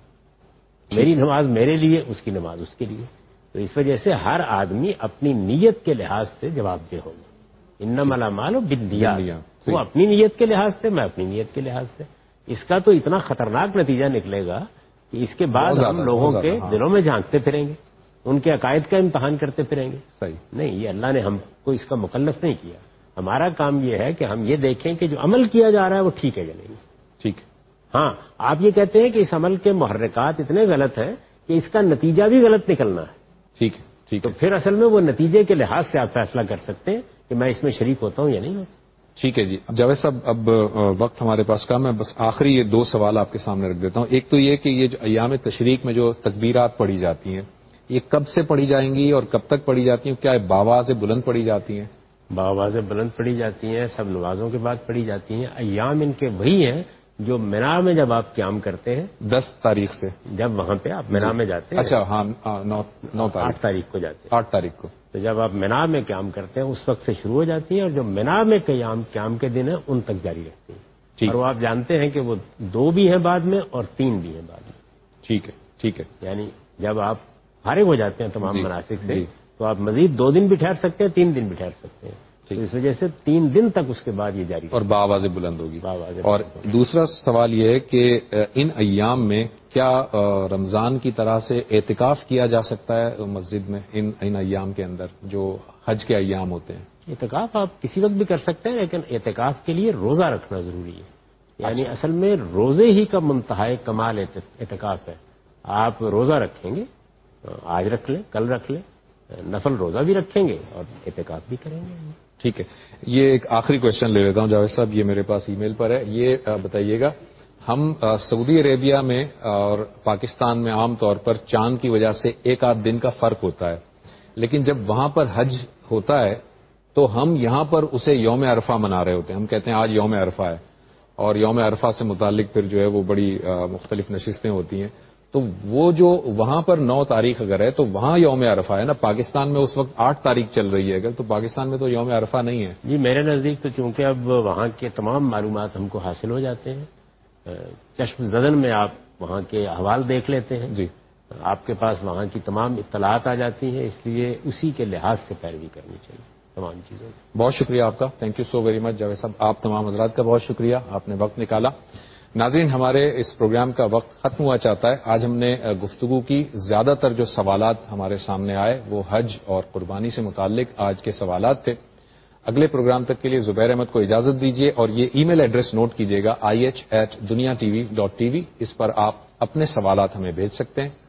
میری نماز میرے لیے, اس کی نماز اس کے لیے. تو اس وجہ سے ہر آدمی اپنی نیت کے لحاظ سے جواب دہ ہوگا. انما الاعمال بالنیات, وہ اپنی نیت کے لحاظ سے, میں اپنی نیت کے لحاظ سے. اس کا تو اتنا خطرناک نتیجہ نکلے گا کہ اس کے بعد ہم لوگوں کے دلوں میں جھانکتے پھریں گے, ان کے عقائد کا امتحان کرتے پھریں گے. صحیح نہیں, یہ اللہ نے ہم کو اس کا مکلف نہیں کیا. ہمارا کام یہ ہے کہ ہم یہ دیکھیں کہ جو عمل کیا جا رہا ہے وہ ٹھیک ہے یا نہیں. ٹھیک. ہاں, آپ یہ کہتے ہیں کہ اس عمل کے محرکات اتنے غلط ہیں کہ اس کا نتیجہ بھی غلط نکلنا ہے. ٹھیک ہے, ٹھیک تو پھر اصل میں وہ نتیجے کے لحاظ سے آپ فیصلہ کر سکتے ہیں کہ میں اس میں شریک ہوتا ہوں یا نہیں ہوتا. ٹھیک ہے جی. جاوید صاحب, اب وقت ہمارے پاس کم ہے, بس آخری یہ دو سوال آپ کے سامنے رکھ دیتا ہوں. ایک تو یہ کہ یہ جو ایام تشریق میں جو تکبیرات پڑھی جاتی ہیں یہ کب سے پڑھی جائیں گی اور کب تک پڑھی جاتی ہیں؟ کیا باواز بلند پڑھی جاتی ہیں؟ باواز بلند پڑھی جاتی ہیں, سب نمازوں کے بعد پڑھی جاتی ہیں. ایام ان کے وہی ہیں جو مینا میں جب آپ قیام کرتے ہیں دس تاریخ سے, جب وہاں پہ آپ مینا میں جاتے ہیں. اچھا, ہاں, نو نو تاریخ آٹھ تاریخ کو جاتے ہیں. آٹھ تاریخ کو تو جب آپ مینا میں قیام کرتے ہیں اس وقت سے شروع ہو جاتی ہیں, اور جو مینا میں قیام قیام کے دن ہیں ان تک جاری رکھتی ہیں. اور وہ آپ جانتے ہیں کہ وہ دو بھی ہیں بعد میں اور تین بھی ہیں بعد میں. ٹھیک ہے, ٹھیک ہے. یعنی جب آپ فارغ ہو جاتے ہیں تمام مناسک سے تو آپ مزید دو دن بھی ٹھہر سکتے ہیں, تین دن بھی ٹھہر سکتے ہیں. تو اس وجہ سے تین دن تک اس کے بعد یہ جاری اور باواز بلند ہوگی. باواز. اور دوسرا سوال یہ ہے کہ ان ایام میں کیا رمضان کی طرح سے اعتکاف کیا جا سکتا ہے مسجد میں ان ان ایام کے اندر جو حج کے ایام ہوتے ہیں؟ اعتکاف آپ کسی وقت بھی کر سکتے ہیں, لیکن اعتکاف کے لیے روزہ رکھنا ضروری ہے. یعنی اچھا. اصل میں روزے ہی کا منتہا کمال اعتکاف ہے. آپ روزہ رکھیں گے, آج رکھ لیں, کل رکھ لیں, نفل روزہ بھی رکھیں گے اور اعتکاف بھی کریں گے. ٹھیک ہے. یہ ایک آخری کوشچن لے لیتا ہوں جاوید صاحب, یہ میرے پاس ای میل پر ہے. یہ بتائیے گا, ہم سعودی عربیہ میں اور پاکستان میں عام طور پر چاند کی وجہ سے ایک آدھ دن کا فرق ہوتا ہے, لیکن جب وہاں پر حج ہوتا ہے تو ہم یہاں پر اسے یوم عرفہ منا رہے ہوتے ہیں. ہم کہتے ہیں آج یوم عرفہ ہے, اور یوم عرفہ سے متعلق پھر جو ہے وہ بڑی مختلف نشستیں ہوتی ہیں. تو وہ جو وہاں پر نو تاریخ اگر ہے تو وہاں یوم عرفہ ہے نا, پاکستان میں اس وقت آٹھ تاریخ چل رہی ہے اگر, تو پاکستان میں تو یوم عرفہ نہیں ہے. جی میرے نزدیک تو چونکہ اب وہاں کے تمام معلومات ہم کو حاصل ہو جاتے ہیں, چشم زدن میں آپ وہاں کے احوال دیکھ لیتے ہیں. جی, آپ کے پاس وہاں کی تمام اطلاعات آ جاتی ہیں, اس لیے اسی کے لحاظ سے پیروی کرنی چاہیے تمام چیزوں. بہت شکریہ آپ کا, thank you so very much Javed صاحب. آپ تمام حضرات کا بہت شکریہ, آپ نے وقت نکالا. ناظرین, ہمارے اس پروگرام کا وقت ختم ہوا چاہتا ہے. آج ہم نے گفتگو کی, زیادہ تر جو سوالات ہمارے سامنے آئے وہ حج اور قربانی سے متعلق آج کے سوالات تھے. اگلے پروگرام تک کے لیے زبیر احمد کو اجازت دیجیے, اور یہ ای میل ایڈریس نوٹ کیجیے گا, I H at Dunya TV dot TV ٹی وی. اس پر آپ اپنے سوالات ہمیں بھیج سکتے ہیں.